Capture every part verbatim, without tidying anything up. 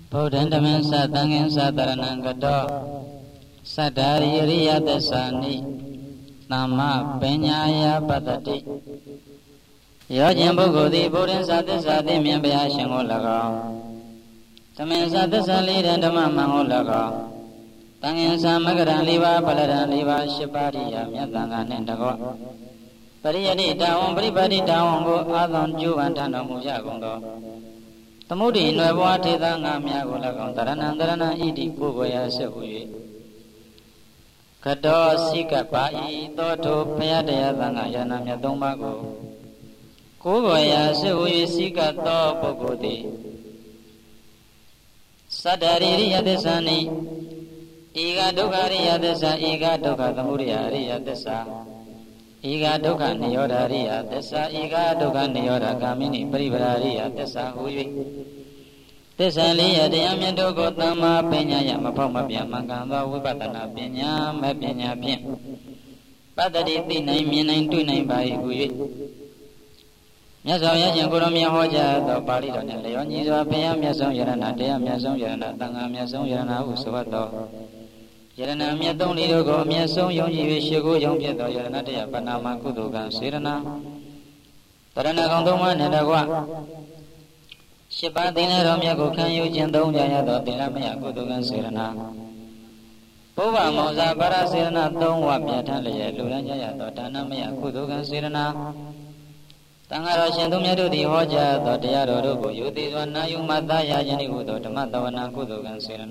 ဗုဒ္ဓံဓမ္မံသတံဃံသတရဏံကတောသတ္တာရိရိယသစ္စာနိသမ္မာပညာယပတ္တိယောကျင်ပုဂ္ဂိုလ်သည်ဗုဒ္ဓံသသစ္စာသိမြင်ဘုရားရှင်ကို၎င်းဓမ္မံသသစ္စာလေးတံဓမ္မမံကို၎င်းသံဃံသမဂရံလေးပါးပလရံလေးပါးရှစ်ပါးရိယာမြတ်သံဃာနှင့်တကောပရိယတိတာဝန်ပရိပါတိတာဝန်ကိုအာသွန်ကျူးပန်ထတော်မူကြကုန်သောသမုဒိနွယ်ဘွားထေသငါများကို၎င်းတရဏံတရဏံဣတိကိုယ်ကိုယ်ရာဆက်ဟူ၍ကတောစိကပါဤသောထုဘုရားတရားသံဃာယန္နာမြတ်သုံးပါးကိုကိုယ်ကိုယ်ရာဆက်ဟူ၍စိကသောပုဂ္ဂိုလ်သည်သတ္တရိရိယသစ္စာနိဧကဒုက္ခရိယသစ္စာဧကဒုက္ခသမုဒယရိယသစ္စာဧကဒုက္ခနိရောဓရိယသစ္စာဧကဒုက္ခနိရောဓဂာမိနိပရိပရာရိယသစ္စာဟူ၍သစ္စာလေးရတရားမြတ်တို့ကိုသမ္မာပညာယမဖောက်မပြတ်မှန်ကန်သောဝိပဿနာပညာမဲ့ပညာဖြင့်ပတ္တိသိနိုင်မြင်နိုင်တွေ့နိုင်ပါ၏ဟူ၍မြတ်စွာဘုရားရှင်ကိုရောမြတ်ဟောကြားသောပါဠိတော်နှင့်လျော်ညီစွာဘုရားမြတ်ဆုံးယရဏတရားမြတ်ဆုံးယရဏသံဃာမြတ်ဆုံးယရဏဟုဆိုသောယရဏမြတ်သုံးလေးတို့ကိုအမြတ်ဆုံးယုံကြည်၍ရှိခိုးယုံဖြစ်သောယရဏတရားပဏာမကုသိုလ်ကံစေရဏတရဏကောင်သုံးပါးနှင့်တကွရှစ်ပါးသင်္ဃတော်မြတ်ကိုခံယူခြင်းသုံးကြရသောသင်္ဃမယကုသိုလ်ကံစေရဏဘုဗ္ဗမောဇာပါရစေရဏသုံးဝပြဋ္ဌာန်းလျက်လူရန်ကြရသောဒါနမယကုသိုလ်ကံစေရဏတန်ဃာတော်ရှင်သူမြတ်တို့သည်ဟောကြားသောတရားတော်တို့ကိုယူသည်စွာနာယူမှသာရခြင်းဟုသောဓမ္မတဝနာကုသိုလ်ကံစေရဏ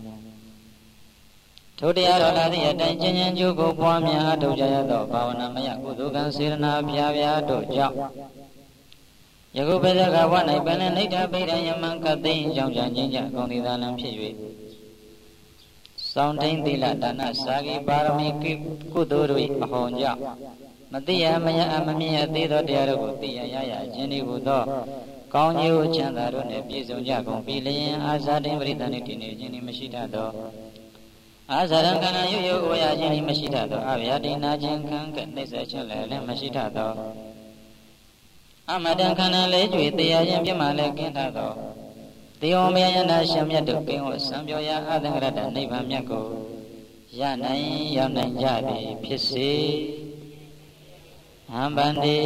ထိုတရားတော်လာသည့်အတိုင်းကျင့်ကြံကြိုးကိုပွားများအထောက်ကြရသောဘာဝနာမယကုသိုလ်ကံစေရဏဖြာဖြာတို့ကြောင့်ယခုဘဇကဝ၌ပင်လည်းနိဋ္ဌပိဋံယမံကသိင်းကြောင့်ကြငြိမ်းချဂုံတိသာလံဖြစ်၍စောင့်ထိန်သီလဒါနစာဂိပါရမီကုသိုလ်တို့၏အဟောကြောင့်မသိရမရအမမြင်အသေးသောတရားတို့ကိုသိရရရခြင်းဒီဟုသောကောင်းကျိုးချမ်းသာတို့နှင့်ပြည့်စုံကြကုန်ပြီလျင်အာဇာတိပရိသန္တိတည်နေခြင်းသည်မရှိတတ်သောအာဇာရံကဏ္ဍရွရွဝရခြင်းသည်မရှိတတ်သောအဗျာတိနာခြင်းခံကနှိစ္စခြင်းလည်းလည်းမရှိတတ်သောအမတံခန္ဓာလေးကျွေတရားခြင်းပြမှလည်းကင်းထသောတေယောမယယန္တာရှင်မြတ်တို့ကင်းဝစံပြောရာအသင်္ကရတနိဗ္ဗာန်မြတ်ကိုရနိုင်ရောက်နိုင်ကြသည်ဖြစ်စေဟံဗန္တိ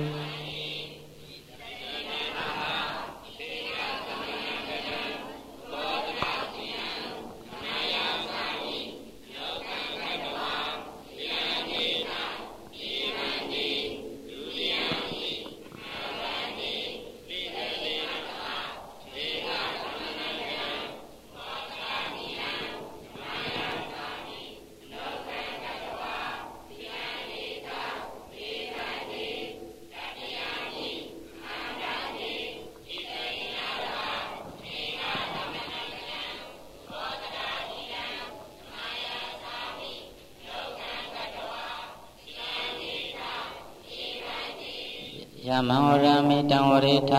ယမံဝရမိတံဝရိထ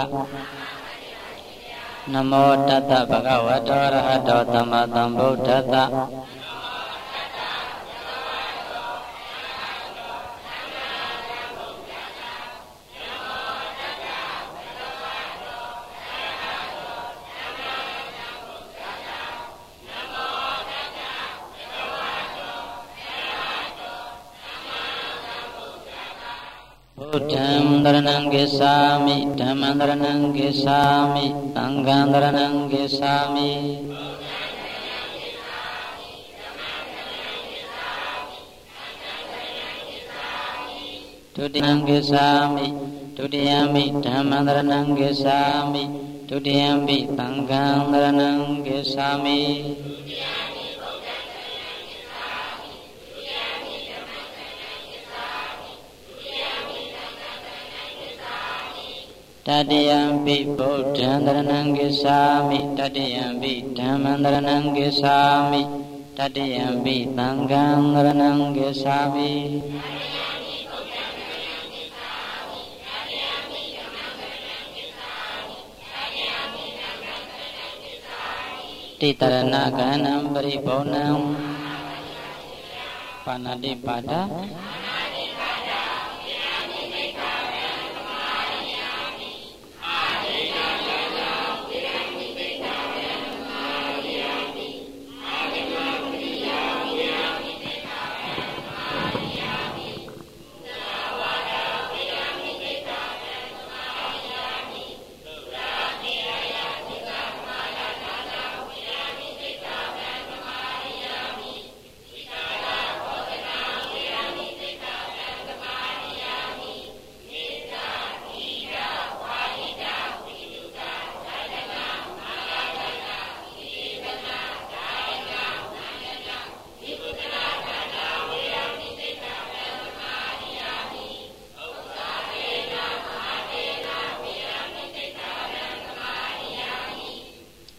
နမောတတဗဂဝတောရဟတောသမ္မာသမ္ဗုဒ္ဓတ္တဗုဒ္ဓံတရဏံကိသာမိဓမ္မံတရဏံကိသာမိသံဃံတရဏံကိသာမိဒုတိယံကိသာမိဒုတိယံမိဓမ္မံတရဏံကိသာမိဒုတိယံမိသံဃံတရဏံကိသာမိတတိယံပိဗုဒ္ဓံတရဏံကိသာမိတတိယံပိဓမ္မံတရဏံကိသာမိတတိယံပိသံဃံတရဏံကိသာမိတိတရဏကဏ္ဏံပရိဘောဏံပါဏတိပါဒ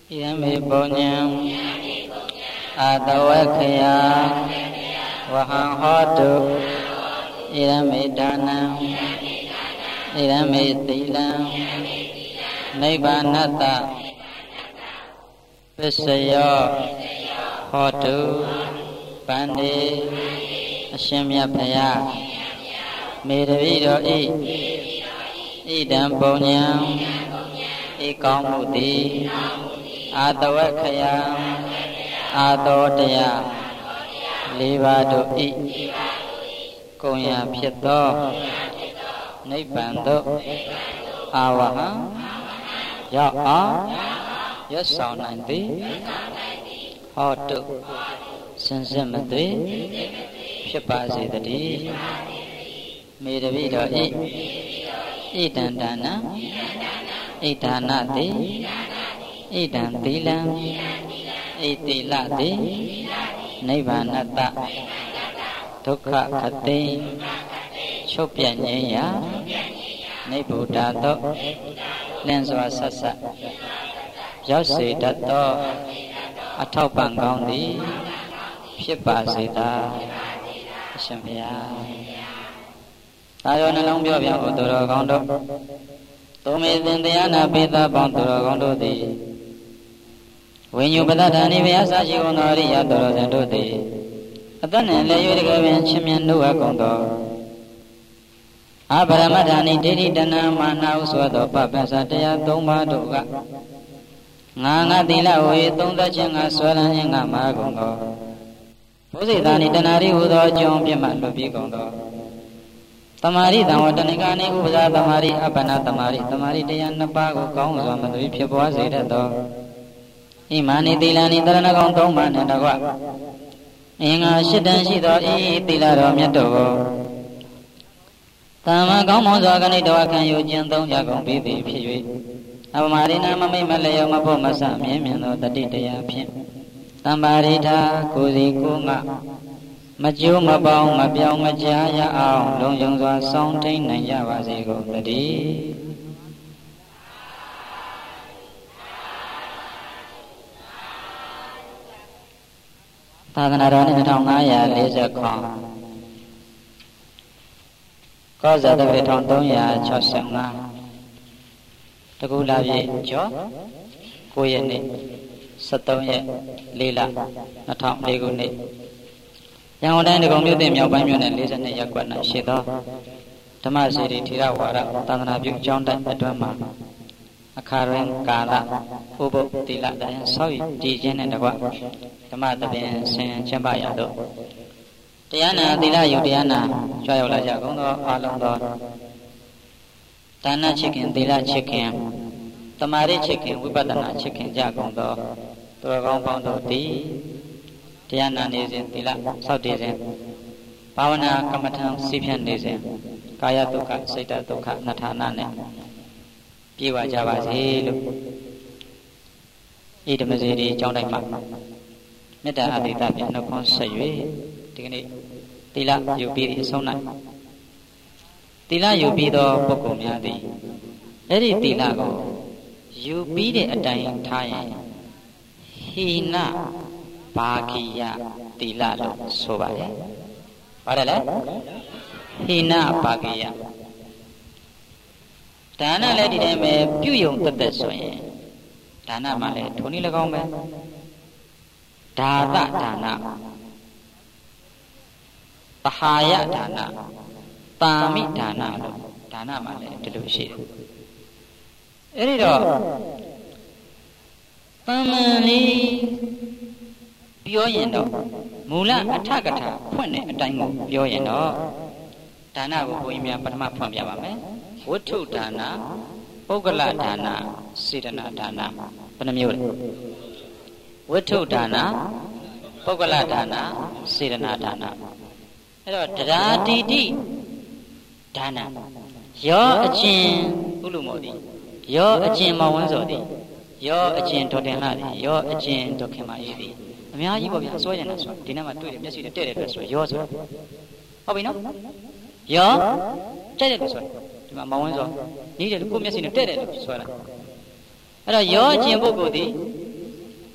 ဣရမေပုညံအာတဝက္ခယဝဟံဟောတုဣရမေဒါနံဣရမေသီလံနိဗ္ဗာနတပစ္စယောဟောတုဗန္တိအရှင်မြတ်ဖရာမေတ္တိတော်ဤဣဒံပုညံဤကောင်းမှုသည်အာတဝက္ခယအာတောတရားလေးပါးတို့ဤကုံရာဖြစ်သောနိဗ္ဗာန်သို့အာဝဟံရောက်အောင်ရွတ်ဆောင်နိုင်သည်ဟောတုစင်စစ်မသွေဖြစ်ပါစေတည်းမေတ္တိတော်ဤဣဒံဒါနဣဒါနတိဣဒံသီလံဣတိလတိနိဗ္ဗာနတဒုက္ခခတိချုပ်ပြငြိမ်းရာနိဗ္ဗုဒ္ဓသောလင်းစွာဆက်ဆက်ရောက်စေတတ်သောအထောက်ပံ့ကောင်းသည်ဖြစ်ပါစေသာအရှင်ဘုရားသာယောနှလုံးပြောပြဖို့သူတော်ကောင်းတို့သုံးမေသင်တရားနာပိသပေါင်းသူတော်ကောင်းတို့သည်ဝိညုပဒဌာနိဘုရားစာရှိကုန်သောအရိယသူတော်စင်တို့သည်အသက်နှင့်လည်း၍တကယ်ပင်ချင်းမြတ်နှုတ်အပ်ကုန်သောအပရမဌာနိဒိဋ္ဌိတဏမာနဥစွာသောပပ္ပစတရားသုံးပါးတို့ကငါငါသီလဝေသုံးသက်ခြင်းငါဆွဲလန်းခြင်းငါမာကုန်သောဘုဇိတာနိတဏှာရိဟူသောအကျုံးပြမှလွတ်ပြီးကုန်သောသမာရိတံဝတ္တနိကာနိဥပဇာသမာရိအပ္ပနာသမာရိသမာရိတရားနှစ်ပါးကိုကောင်းစွာမသွေဖြစ်ပွားစေတတ်သောဣမာနိသီလနိတရဏဂုံသုံးပါးနှင့်တကွအင်္ဂါရှစ်တန်ရှိသောဤသီလတော်မြတ်တို့ကိုသမ္မာကောင်းမွန်စွာကဏိတဝခံယူခြင်းသုံးကြကုန်ပြီးသည်ဖြစ်၍အပမရိနာမမိတ်မလျောမဖို့မဆမြင်မြင်သောတတိတရားဖြင့်တမ္ပါရိထာကိုယ်စီကိုယ်ငါမကျိုးမပေါင်းမပြောင်းမကြားရအောင်လုံခြုံစွာစောင့်ထိန်နိုင်ကြပါစေကုန်သတည်းသာသနာတော်နှစ်တစ်ထောင်ငါးရာလေးဆယ်ခုကောဇာတက္ကရာတစ်ထောင်သုံးရာခြောက်ဆယ်ငါးတကူလာပြည့်ကျော်ကိုရက်နေ့၁၃ရက်လေးလနှစ်ထောင်လေးခုနှစ်ရန်ကုန်တိုင်းဒဂုံမြို့သစ်မြောက်ပိုင်းမြို့နယ်၄၂ရပ်ကွက်၌ရှိသောဓမ္မစီရိထေရဝါဒသာသနာပြုကျောင်းတိုက်အတွင်းမှာအခါရင်ကာလဥပုပ်သီလတရားဆောက်တည်ခြင်းနဲ့တကွဓမ္မသဘင်ဆင်ကျင့်ပရသောတရားနာသီလယုတရားနာကြွရောက်လာကြကုန်သောအလုံးသောဒါနချစ်ခင်သီလချစ်ခင်သမာဓိချစ်ခင်ဝိပဿနာချစ်ခင်ကြကုန်သောသူတော်ကောင်းပေါင်းတို့သည်တရားနာနေစဉ်သီလဆောက်တည်စဉ်ဘာဝနာကမ္မထံစိဖြန့်နေစဉ်ကာယဒုက္ခစိတ်ဒုက္ခနှစ်ဌာနနဲ့ပြေဝကြပါစေလို့ဣဒမစေတီကျောင်းတိုင်းမှာမေတ္တာအတိတ်ဖြင့်နှုတ်ခွန်းဆက်၍ဒီကနေ့သီလယူပြီးအဆုံး၌သီလယူပြီးသောပုဂ္ဂိုလ်များသည်အဲ့ဒီသီလကိုယူပြီးတဲ့အတိုင်းထားရင်ဟိနဘာဂိယသီလလို့ဆိုပါတယ်။ဘာလဲလဲဟိနဘာဂိယဒါနလည်းဒီတိုင်းပဲပြုယုံတသက်ဆိုရင်ဒါနမှလည်းထိုနည်း၎င်းပဲဒါသဒါနပဟာယဒါနပါမိဒါနလို့ဒါနမှလည်းဒီလိုရှိတယ်။အဲ့ဒီတော့တမန်လေးပြောရင်တော့မူလအထကထာဖွင့်တဲ့အတိုင်းကိုပြောရင်တော့ဒါနကိုဘုန်းကြီးများပထမဖွင့်ပြပါမယ်ဝတ္ထုဒါနပုဂ္ဂလဒါနစေတနာဒါနဘယ်နှမျိုးလဲဝတ္ထုဒါနပုဂ္ဂလဒါနစေတနာဒါနအဲ့တော့တရားတိတိဒါနရောအချင်းဥလူမောတိရောအချင်းမောင်ဝန်းစောတိရောအချင်းဒေါတင်လှတိရောအချင်းဒေါခင်မအေးတိအများကြီးပေါ့ဗျာစွဲနေတာဆိုဒီနေ့မှတွေ့တယ်မျက်စိနဲ့တဲ့တယ်အတွက်ဆိုရောဆိုဟုတ်ပြီနော်ရောတဲ့တယ်ဆိုဒီမှာမောင်ဝန်းစောနီးတယ်ကိုမျက်စိနဲ့တဲ့တယ်လို့ဆိုလိုက်အဲ့တော့ရောအချင်းပုဂ္ဂိုလ်ဒီ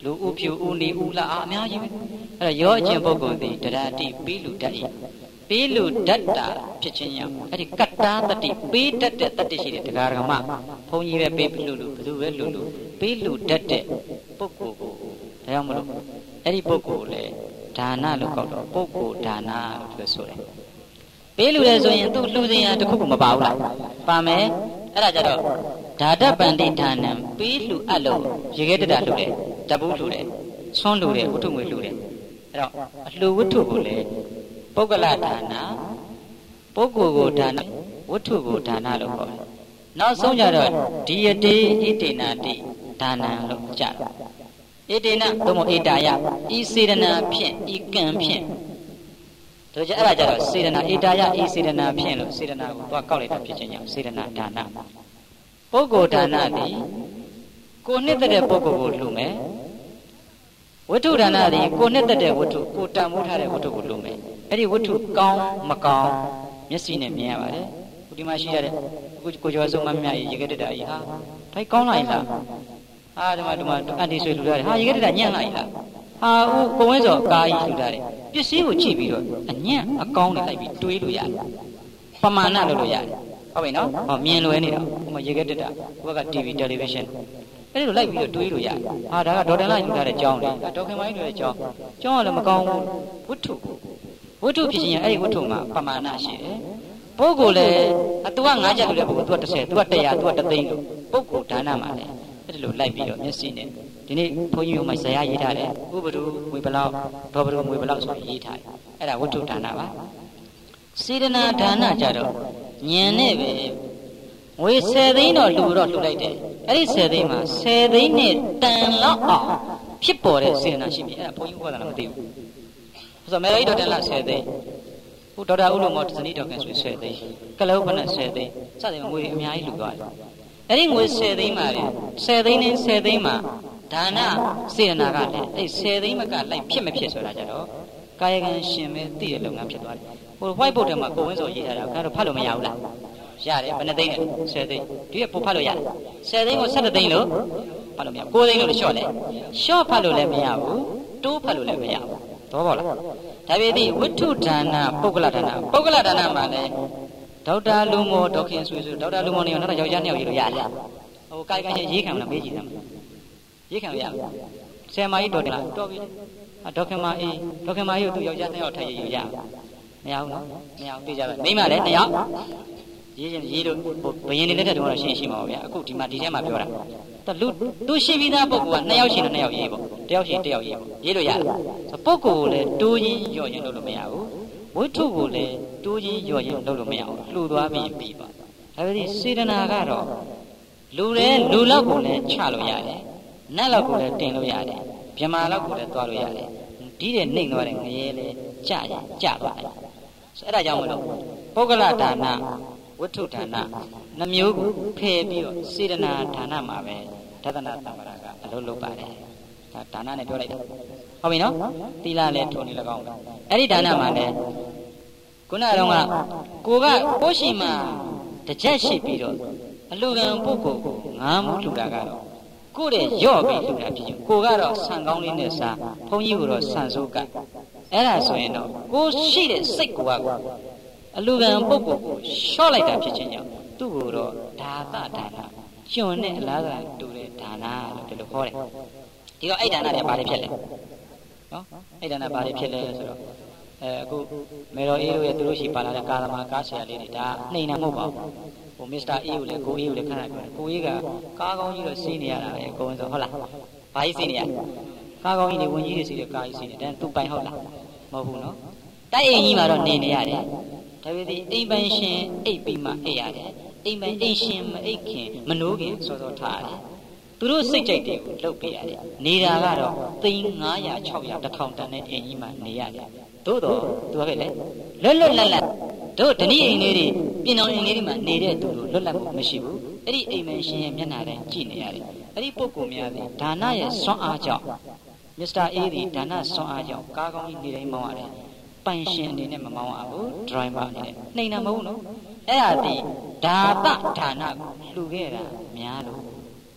လူဥဖြူဥနီဥလာအများကြီးပဲအဲ့တော့ရောအကျင့်ပုဂ္ဂိုလ်သည်တရားတိပေးလူတတ်၏ပေးလူတတ်တာဖြစ်ခြင်းကြောင့်အဲ့ဒီကတ္တာတတိပေးတတ်တဲ့တတိရှိတဲ့တရားဓမ္မဘုန်းကြီးပဲပေးလူလူဘယ်သူပဲလူလူပေးလူတတ်တဲ့ပုဂ္ဂိုလ်ကိုဒါကြောင့်မလို့အဲ့ဒီပုဂ္ဂိုလ်လေဒါနလို့ကောက်တော့ပုဂ္ဂိုလ်ဒါနလို့ဆိုတယ်ပေးလူလေဆိုရင်သူ့လှူစင်ရတစ်ခုခုမပါဘူးလားပါမယ်အဲ့ဒါကြတော့ဓာတပန္တိဌာနံပေးလှူအပ်လို့ရေခဲတတာလှူတယ်တပူးလှူတယ်ဆွန်းလှူတယ်ဝတ္ထုငွေလှူတယ်အဲ့တော့အလှူဝတ္ထုကိုလေပုဂ္ဂလဒါနပုဂ္ဂိုလ်ကိုဒါနဝတ္ထုကိုဒါနလို့ခေါ်တယ်နောက်ဆုံးကြတော့ဒီယတိဣတေနာတိဒါနံလို့ကြတယ်ဣတေနသို့မဟုတ်ဣတာယဤစေတနာဖြင့်ဤကံဖြင့်တို့ကြအဲ့ဒါကြတော့စေတနာဣတာယဤစေတနာဖြင့်လို့စေတနာကိုသွားကောက်လိုက်တာဖြစ်ခြင်းကြောင့်စေတနာဒါနပုဂ္ဂိုလ်ဒါနသည်ကိုနှစ်သက်တဲ့ပုဂ္ဂိုလ်ကိုလှူမယ်ဝတ္ထုဒါနသည်ကိုနှစ်သက်တဲ့ဝတ္ထုကိုတန်ဖိုးထားတဲ့ဝတ္ထုကိုလှူမယ်အဲ့ဒီဝတ္ထုကောင်းမကောင်းမျက်စိနဲ့မြင်ရပါတယ်ခုဒီမှာရှိရတဲ့အခုကိုကျော်စုံမမြတ်ရေခဲတက်တာကြီးဟာဒါကောင်းလိုက်လားဟာဒီမှာဒီမှာအန်တီဆွေလှူရတယ်ဟာရေခဲတက်တာညံ့လိုက်လားဟာဦးကိုဝင်းစောကာကြီးလှူရတယ်ပစ္စည်းကိုကြည့်ပြီးတော့အညံ့အကောင်းတွေလိုက်ပြီးတွေးလို့ရတယ်ပမာဏလုပ်လို့ရတယ်ဟုတ်ပြီနော်ဟောမြင်လွယ်နေတော့ဟိုမှာရေခဲတက်တာဟိုဘက်က တီဗီ television အဲ့လိုလိုက်ပြီးတော့တွေးလို့ရတယ်ဟာဒါကဒေါ်တန်လိုက်လှူထားတဲ့ကြောင်းလေဒေါက်ခင်မိုင်းလှူတဲ့ကြောင်းကြောင်းကလည်းမကောင်းဘူးဝတ္ထုဝတ္ထုဖြစ်ခြင်းအဲ့ဒီဝတ္ထုမှာပမာဏရှိတယ်ပုဂ္ဂိုလ်လည်းအတူကငါးချက်လို့လည်းပုဂ္ဂိုလ် तू ကတစ်ဆယ် तू ကတစ်ရာ तू ကတစ်သိန်းလို့ပုဂ္ဂိုလ်ဒါနမှာလည်းအဲ့ဒီလိုလိုက်ပြီးတော့မျက်စိနဲ့ဒီနေ့ဘုန်းကြီးတို့မှဇာရရေးထားတယ်ဥပဒုငွေဘလောက်ဒေါ်ဘဒုငွေဘလောက်ဆိုရေးထားတယ်အဲ့ဒါဝတ္ထုဒါနပါစေတနာဒါနကြတော့ဉာဏ်နဲ့ပဲငွေဆယ်သိန်းတော့လှူတော့လှူလိုက်တယ်အဲ့ဒီဆယ်သိန်းမှာဆယ်သိန်းနဲ့တန်လောက်အောင်ဖြစ်ပေါ်တဲ့စေတနာရှိပြီအဲ့ဒါဘုန်းကြီးဥပဒါလည်းမသိဘူးဆိုတော့မေရီဒေါက်တာဆယ်သိန်းဟိုဒေါက်တာဦးလုံးမောဇနီးဒေါက်ကန်ဆိုဆယ်သိန်းကလောဘနဲ့ဆယ်သိန်းစသဖြင့်ငွေအများကြီးလှူသွားတယ်အဲ့ဒီငွေဆယ်သိန်းမှာလေဆယ်သိန်းနဲ့ဆယ်သိန်းမှာဒါနစေတနာကလည်းအဲ့ဆယ်သိန်းမကလိုက်ဖြစ်မဖြစ်ဆိုတာကြတော့ကာယကံရှင်ပဲသိတဲ့လုပ်ငန်းဖြစ်သွားတယ်ဟို white board ထဲမှာကိုဝင်းစောရေးထားတာကတော့ဖတ်လို့မရဘူးလားရတယ်ဘယ်နှသိန်းလဲဆယ်သိန်းဒီကပို့ဖတ်လို့ရတယ်ဆယ်သိန်းကိုဆယ်သိန်းလို့ဖတ်လို့မရဘူးကိုးသိန်းလို့ရှော့လဲရှော့ဖတ်လို့လည်းမရဘူးတိုးဖတ်လို့လည်းမရဘူးသဘောပေါက်လားဒါပေမဲ့ဝတ္ထုဒါနပုဂ္ဂလဒါနပုဂ္ဂလဒါနမှာလည်းဒေါက်တာလူမောဒေါခင်ဆွေဆွေဒေါက်တာလူမောနေနောက်တော့ယောက်ျားနှစ်ယောက်ရေးလို့ရလားဟိုကာယကံရှင်ရေးခံမလားမေးကြည့်တယ်ရေးခံရမလားဆယ်မကြီးတော်တယ်လားတော်ပြီဒေါခင်မအေးဒေါခင်မအေးကိုသူယောက်ျားနှစ်ယောက်ထိုင်ရေးရမရဘူးနော်မရဘူးသိကြပါမိမလည်းနှစ်ယောက်ရေးရင်ရေးလို့ဘယင်နေလက်ထက်တုန်းကတော့ရှင်းရှင်းပါဗျာအခုဒီမှာဒီထဲမှာပြောတာလူသူရှိပြီးသားပုဂ္ဂိုလ်ကနှစ်ယောက်ရှိရင်နှစ်ယောက်ရေးပေါ့တယောက်ရှိရင်တယောက်ရေးပေါ့ရေးလို့ရတယ်ပုဂ္ဂိုလ်ကိုလည်းတိုးရင်ရော့ရင်လုပ်လို့မရဘူးဝိထုကိုလည်းတိုးရင်ရော့ရင်လုပ်လို့မရဘူးလှူသွားပြီးပြီးပါဒါပေမဲ့စေတနာကတော့လူလည်းလူလောက်ကိုလည်းချလို့ရတယ်နတ်လောက်ကိုလည်းတင်လို့ရတယ်မြမာလောက်ကိုလည်းသွားလို့ရတယ်ဒီတဲ့နှိမ့်သွားတဲ့ငရဲလည်းကြရင်ကြသွားတယ်အဲ့ဒါကြောင့်မလို့ပုဂ္ဂလဒါနဝတ္ထုဒါနနှမျိုးကိုဖယ်ပြီးတော့စေတနာဒါနမှာပဲဒသနာသမ္မာရာကအလုပ်လုပ်ပါတယ်ဒါဒါနနဲ့ပြောလိုက်တာဟုတ်ပြီနော်သီလလည်းထုံနေ၎င်းအဲ့ဒီဒါနမှာလည်းခုနကတော့ကကိုကကိုရှိမှတစ်ချက်ရှိပြီးတော့အလူကံပုဂ္ဂိုလ်ကိုငားမှုလှူတာကတော့ကိုတဲ့ရော့ပြီးလှူတာဖြစ်ကိုကတော့ဆန်ကောင်းလေးနဲ့စားဘုန်းကြီးကတော့ဆန်စိုးကအဲ့ဒါဆိုရင်တော့ကိုရှိတဲ့စိတ်ကိုကအလူကံပုဂ္ဂိုလ်ကိုရှော့လိုက်တာဖြစ်ခြင်းကြောင့်သူ့ကိုတော့ဒါသဒါနကျွန်နဲ့အလားတူတူတဲ့ဒါနလို့ဒီလိုခေါ်တယ်ဒီတော့အဲ့ဒါနတွေဘာတွေဖြစ်လဲနော်အဲ့ဒါနဘာတွေဖြစ်လဲဆိုတော့အဲအခုမေတော်အေးတို့ရဲ့သူတို့ရှိပါလာတဲ့ကာသမာကားဆရာလေးတွေဒါနှိမ်နေမဟုတ်ပါဘူးဟိုမစ္စတာအေးကိုလည်းကိုအေးကိုလည်းခဏပြောတယ်ကိုအေးကကားကောင်းကြီးတော့စီးနေရတာပဲကိုဝင်ဆိုဟုတ်လားဘာကြီးစီးနေရကားကောင်းကြီးတွေဝင်ကြီးတွေစီးတယ်ကားကြီးစီးနေတယ်သူပိုင်ဟုတ်လားမဟုတ်ဘူးနော်တိုက်အိမ်ကြီးမှာတော့နေနေရတယ်ဒါပေမဲ့အိမ်ပိုင်ရှင်အိပ်ပြီးမှအိပ်ရတယ်အိမ်ပိုင်အိမ်ရှင်မအိပ်ခင်မနိုးခင်စောစောထားရတယ်သူတို့စိတ်ကြိုက်တွေကိုလှုပ်ပေးရတယ်နေတာကတော့သိန်းငါးရာခြောက်ရာတစ်ထောင်တန်တဲ့အိမ်ကြီးမှာနေရတယ်သို့တော့သူကပဲလေလွတ်လွတ်လပ်လပ်တို့ဓဏီအိမ်လေးတွေပြင်တော်အိမ်လေးတွေမှာနေတဲ့သူတို့လွတ်လပ်မှုမရှိဘူးအဲ့ဒီအိမ်ပိုင်ရှင်ရဲ့မျက်နှာတိုင်းကြည့်နေရတယ်အဲ့ဒီပုဂ္ဂိုလ်များသည်ဒါနရဲ့စွမ်းအားကြောင့်မစ္စတာအေးသည်ဒါနစွမ်းအားကြောင့်ကားကောင်းကြီးနေတိုင်းမောင်းရတယ်ပိုင်ရှင်အနေနဲ့မမောင်းရဘူးဒရိုင်ဘာအနေနဲ့နှိမ်တာမဟုတ်ဘူးနော်အဲ့ဒါဒီဒါသဒါနကိုလှူခဲ့တာများလို့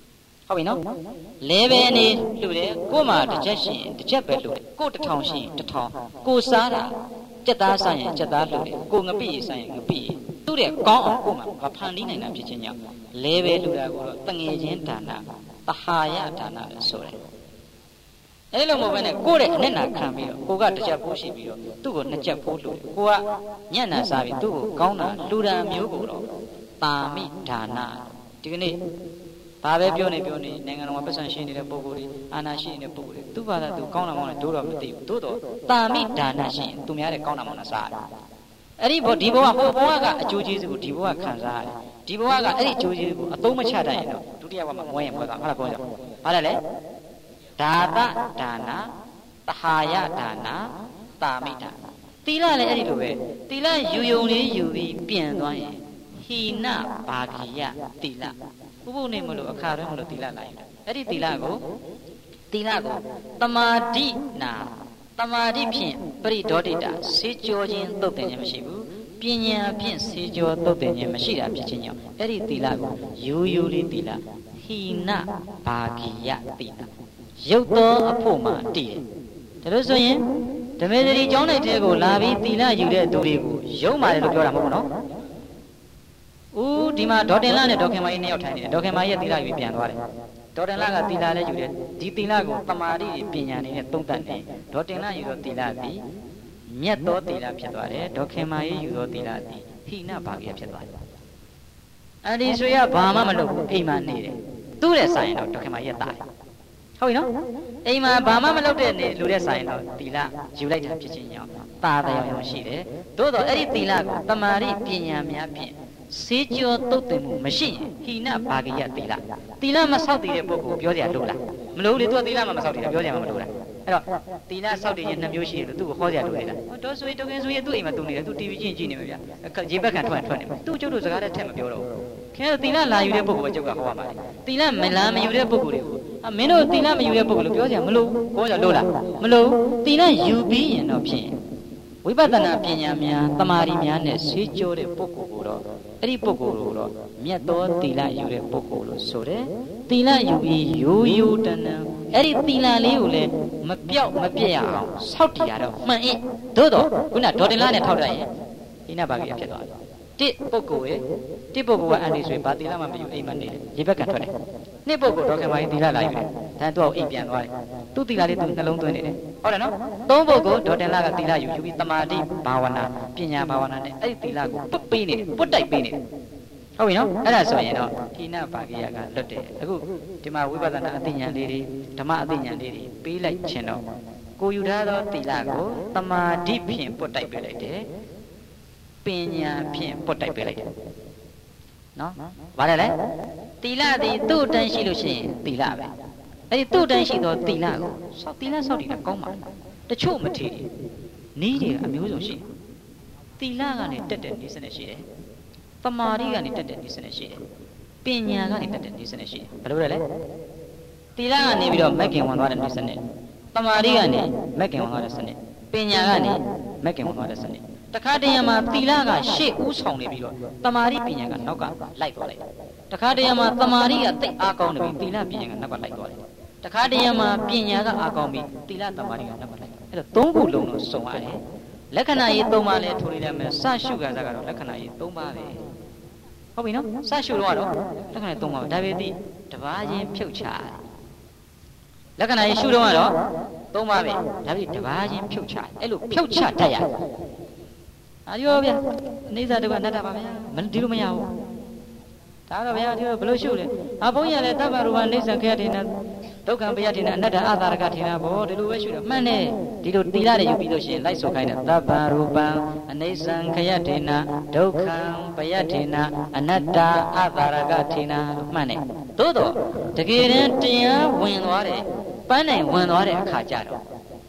ဟုတ်ပြီနော်လဲပဲနေလှူတယ်ကို့မှာတစ်ချက်ရှိရင်တစ်ချက်ပဲလှူတယ်ကို့တစ်ထောင်ရှိရင်တစ်ထောင်ကိုစားတာကြက်သားဆိုင်ရင်ကြက်သားလှူတယ်ကိုငပိဆိုင်ရင်ငပိသူ့တဲ့ကောင်းအောင်ကို့မှာမဖန်တီးနိုင်တာဖြစ်ခြင်းကြောင့်လဲပဲလှူတာကိုတော့တငယ်ချင်းဒါနတဟာယဒါနလို့ဆိုတယ်အဲ့လိုမဟုတ်ဘဲနဲ့ကိုယ့်ရဲ့အနစ်နာခံပြီးတော့ကိုကတစ်ချက်ဖိုးရှိပြီးတော့သူ့ကိုနှစ်ချက်ဖိုးလှူတယ်ကိုကညံ့နာစားပြီးသူ့ကိုကောင်းတာလှူတာမျိုးကိုတော့ပါမိဒါနဒီကနေ့ဘာပဲပြောနေပြောနေနိုင်ငံတော်မှာပတ်စံရှိနေတဲ့ပုဂ္ဂိုလ်တွေအာဏာရှိနေတဲ့ပုဂ္ဂိုလ်တွေသူ့ဘာသာသူကောင်းတာမောင်းတယ်တို့တော့မသိဘူးတို့တော့တာမိဒါနရှိရင်သူများတဲ့ကောင်းတာမောင်းတာစားတယ်အဲ့ဒီဘောဒီဘဝဟိုဘဝကအကျိုးကျေးဇူးကိုဒီဘဝခံစားရတယ်ဒီဘဝကအဲ့ဒီအကျိုးကျေးဇူးကိုအသုံးမချတတ်ရင်တော့ဒုတိယဘဝမှာမွဲရင်မွဲသွားဟုတ်လားပြောကြဘာလဲလဲဒါသဒါနတဟာယဒါနတာမိဒါနသီလလည်းအဲ့ဒီလိုပဲသီလယူယုံလေးယူပြီးပြန်သွားရင်ဟိနဘာဂိယသီလဥပုပ်နေမလို့အခါတွင်မလို့သီလလာရင်အဲ့ဒီသီလကိုသီလကိုတမာတိနာတမာတိဖြင့်ပရိဒေါတိတာစေကြောခြင်းသုတ်တင်ခြင်းမရှိဘူးပညာဖြင့်စေကြောသုတ်တင်ခြင်းမရှိတာဖြစ်ခြင်းကြောင့်အဲ့ဒီသီလကိုယူယူလေးသီလဟိနဘာဂိယသီလရုပ်သောအဖို့မှတည်တယ်ဒါလို့ဆိုရင်ဓမေသတိကျောင်းလိုက်တဲ့ကိုလာပြီးသီလယူတဲ့သူတွေကိုရုံးပါတယ်လို့ပြောတာမဟုတ်ဘူးနော်ဦးဒီမှာဒေါ်တင်လာနဲ့ဒေါ်ခင်မကြီးနှစ်ယောက်ထိုင်နေတယ်ဒေါ်ခင်မကြီးရဲ့သီလယူပြန်သွားတယ်ဒေါ်တင်လာကသီလလည်းယူတယ်ဒီသီလကိုတမာတိပညာနေနဲ့သုံးသပ်နေဒေါ်တင်လာယူသောသီလသည်မြတ်သောသီလဖြစ်သွားတယ်ဒေါ်ခင်မကြီးယူသောသီလသည်ဟိနဘာဂိယဖြစ်သွားတယ်အဲ့ဒီဆိုရဘာမှမလုပ်ဘူးအိမ်မှာနေတယ်သူ့ရဲ့ဆိုင်တော့ဒေါ်ခင်မကြီးရဲ့တာတယ်ဟုတ်ပြီနော်အိမ်မှာဘာမှမလုပ်တဲ့နေလူတဲ့ဆိုင်တော့သီလယူလိုက်တာဖြစ်ခြင်းကြောင့်တာတရားရောရှိတယ်သို့တော့အဲ့ဒီသီလကိုတမာတိပညာများဖြင့်စေကြောတုတ်တင်မှုမရှိရင်ဟိနဘာဂိယသီလသီလမဆောက်တည်တဲ့ပုဂ္ဂိုလ်ပြောကြရလို့လားမလို့လေသူကသီလမမဆောက်တည်တာပြောကြမှာမလို့လားအဲ့တော့သီလဆောက်တည်ရင်နှစ်မျိုးရှိတယ်လို့သူ့ကိုဟောကြလို့လေလားတော့ဆိုရင်တောကင်းဆိုရင်သူ့အိမ်မှာတုံနေတယ်သူ တီဗီ ကြည့်ကြည့်နေမှာဗျာရေဘက်ခံထွက်ထွက်နေမှာသူ့ကျုပ်တို့စကားတည်းထက်မပြောတော့ဘူးခင်ဗျာသီလလာယူတဲ့ပုဂ္ဂိုလ်ကကျုပ်ကဟောရမှာလေသီလမလာမယူတဲ့ပုဂ္ဂိုလ်တွေကိုအမင်းတို့သီလမယူတဲ့ပုဂ္ဂိုလ်လို့ပြောကြမလို့ပြောကြလို့လားမလို့သီလယူပြီးရင်တော့ဖြင့်ဝိပဿနာပညာများတမာရီများနဲ့ဆေးကြောတဲ့ပုဂ္ဂိုလ်ကိုတော့အဲ့ဒီပုဂ္ဂိုလ်ကိုတော့မြတ်သောသီလယူတဲ့ပုဂ္ဂိုလ်လို့ဆိုတယ်သီလယူပြီးရိုးရိုးတန်တန်အဲ့ဒီသီလလေးကိုလည်းမပြောက်မပြက်ရအောင်စောင့်တည်ရတော့မှန်အင်းသို့တော့ခုနဒေါ်တင်လာနဲ့ထောက်တတ်ရင်ဟိနဘာဂိယဖြစ်သွားတယ်တစ်ပုဂ္ဂိုလ်ရဲ့တစ်ပုဂ္ဂိုလ်ကအန်ဒီဆိုရင်ဘာသီလမှမယူအိမ်မှာနေတယ်ရေဘက်ကထွက်တယ်နှစ်ပုဂ္ဂိုလ်ဒေါခင်မကြီးသီလလာယူတယ်ဒါသူ့အိမ်ပြန်သွားတယ်သူ့သီလလေးသူနှလုံးသွင်းနေတယ်ဟုတ်တယ်နော်သုံးပုဂ္ဂိုလ်ဒေါတင်လာကသီလယူယူပြီးတမာတိဘာဝနာပညာဘာဝနာနဲ့အဲ့ဒီသီလကိုပုတ်ပေးနေတယ်ပုတ်တိုက်ပေးနေတယ်ဟုတ်ပြီနော်အဲ့ဒါဆိုရင်တော့ဟိနဘာဂိယကလွတ်တယ်အခုဒီမှာဝိပဿနာအသိဉာဏ်လေးတွေဓမ္မအသိဉာဏ်လေးတွေပေးလိုက်ခြင်းတော့ကိုယူထားသောသီလကိုတမာတိဖြင့်ပုတ်တိုက်ပေးလိုက်တယ်ပညာဖြင့်ပုတ်တိုက်ပေးလိုက်တယ်နော်ဗါတယ်လေသီလသည်သူ့အတိုင်းရှိလို့ရှိရင်သီလပဲအဲ့ဒီသူ့အတိုင်းရှိသောသီလကိုစောက်သီလစောက်တည်တာကောင်းပါလားတချို့မထီးနီးတွေအမျိုးစုံရှိသီလကနေတက်တဲ့နေစနစ်ရှိတယ်တမာရီကနေတက်တဲ့နေစနစ်ရှိတယ်ပညာကနေတက်တဲ့နေစနစ်ရှိတယ်ဘယ်လိုလဲလဲသီလကနေပြီးတော့မက်ကင်ဝင်သွားတဲ့နေစနစ်တမာရီကနေမက်ကင်ဝင်သွားတဲ့စနစ်ပညာကနေမက်ကင်ဝင်သွားတဲ့စနစ်တခါတရံမှာသီလကရှေ့ဦးဆောင်နေပြီးတော့တမာရီပညာကနောက်ကလိုက်သွားလိုက်တခါတရံမှာတမာရီကတိတ်အားကောင်းနေပြီးသီလပညာကနောက်ကလိုက်သွားတယ်တခါတရံမှာပညာကအားကောင်းပြီးသီလတမာရီကနောက်ကလိုက်အဲ့တော့သုံးခုလုံးလုံးစုံရတယ်လက္ခဏာရေးသုံးပါးလဲထိုးလိုက်မယ်စရှုကစားကတော့လက္ခဏာရေးသုံးပါးပဲဟုတ်ပြီနော်စရှုတော့ကတော့လက္ခဏာသုံးပါးပဲဒါပေမဲ့တပါးချင်းဖြုတ်ချလက္ခဏာရေးရှုတော့ကတော့သုံးပါးပဲဒါပေမဲ့တပါးချင်းဖြုတ်ချအဲ့လိုဖြုတ်ချတတ်ရအာရောဗျာအိဋ္ဌဒုက္ခအနတ္တပါဗျာမဒီလိုမရဘူးဒါတော့ဗျာဒီလိုဘယ်လိုရှုလဲအဘုန်းကြီးလည်းတပ္ပရူပအိဋ္ဌခေယထေနဒုက္ခပယထေနအနတ္တအာသာရကထေနဘောဒီလိုပဲရှုတော့မှန်တယ်ဒီလိုတိရတဲ့ယူပြီးလို့ရှိရင်လိုက်ဆိုခိုင်းတယ်တပ္ပရူပံအိဋ္ဌံခေယထေနဒုက္ခံပယထေနအနတ္တအာသာရကထေနလို့မှန်တယ်သို့တော့တကယ်တမ်းတရားဝင်သွားတယ်ပန်းနိုင်ဝင်သွားတဲ့အခါကျတော့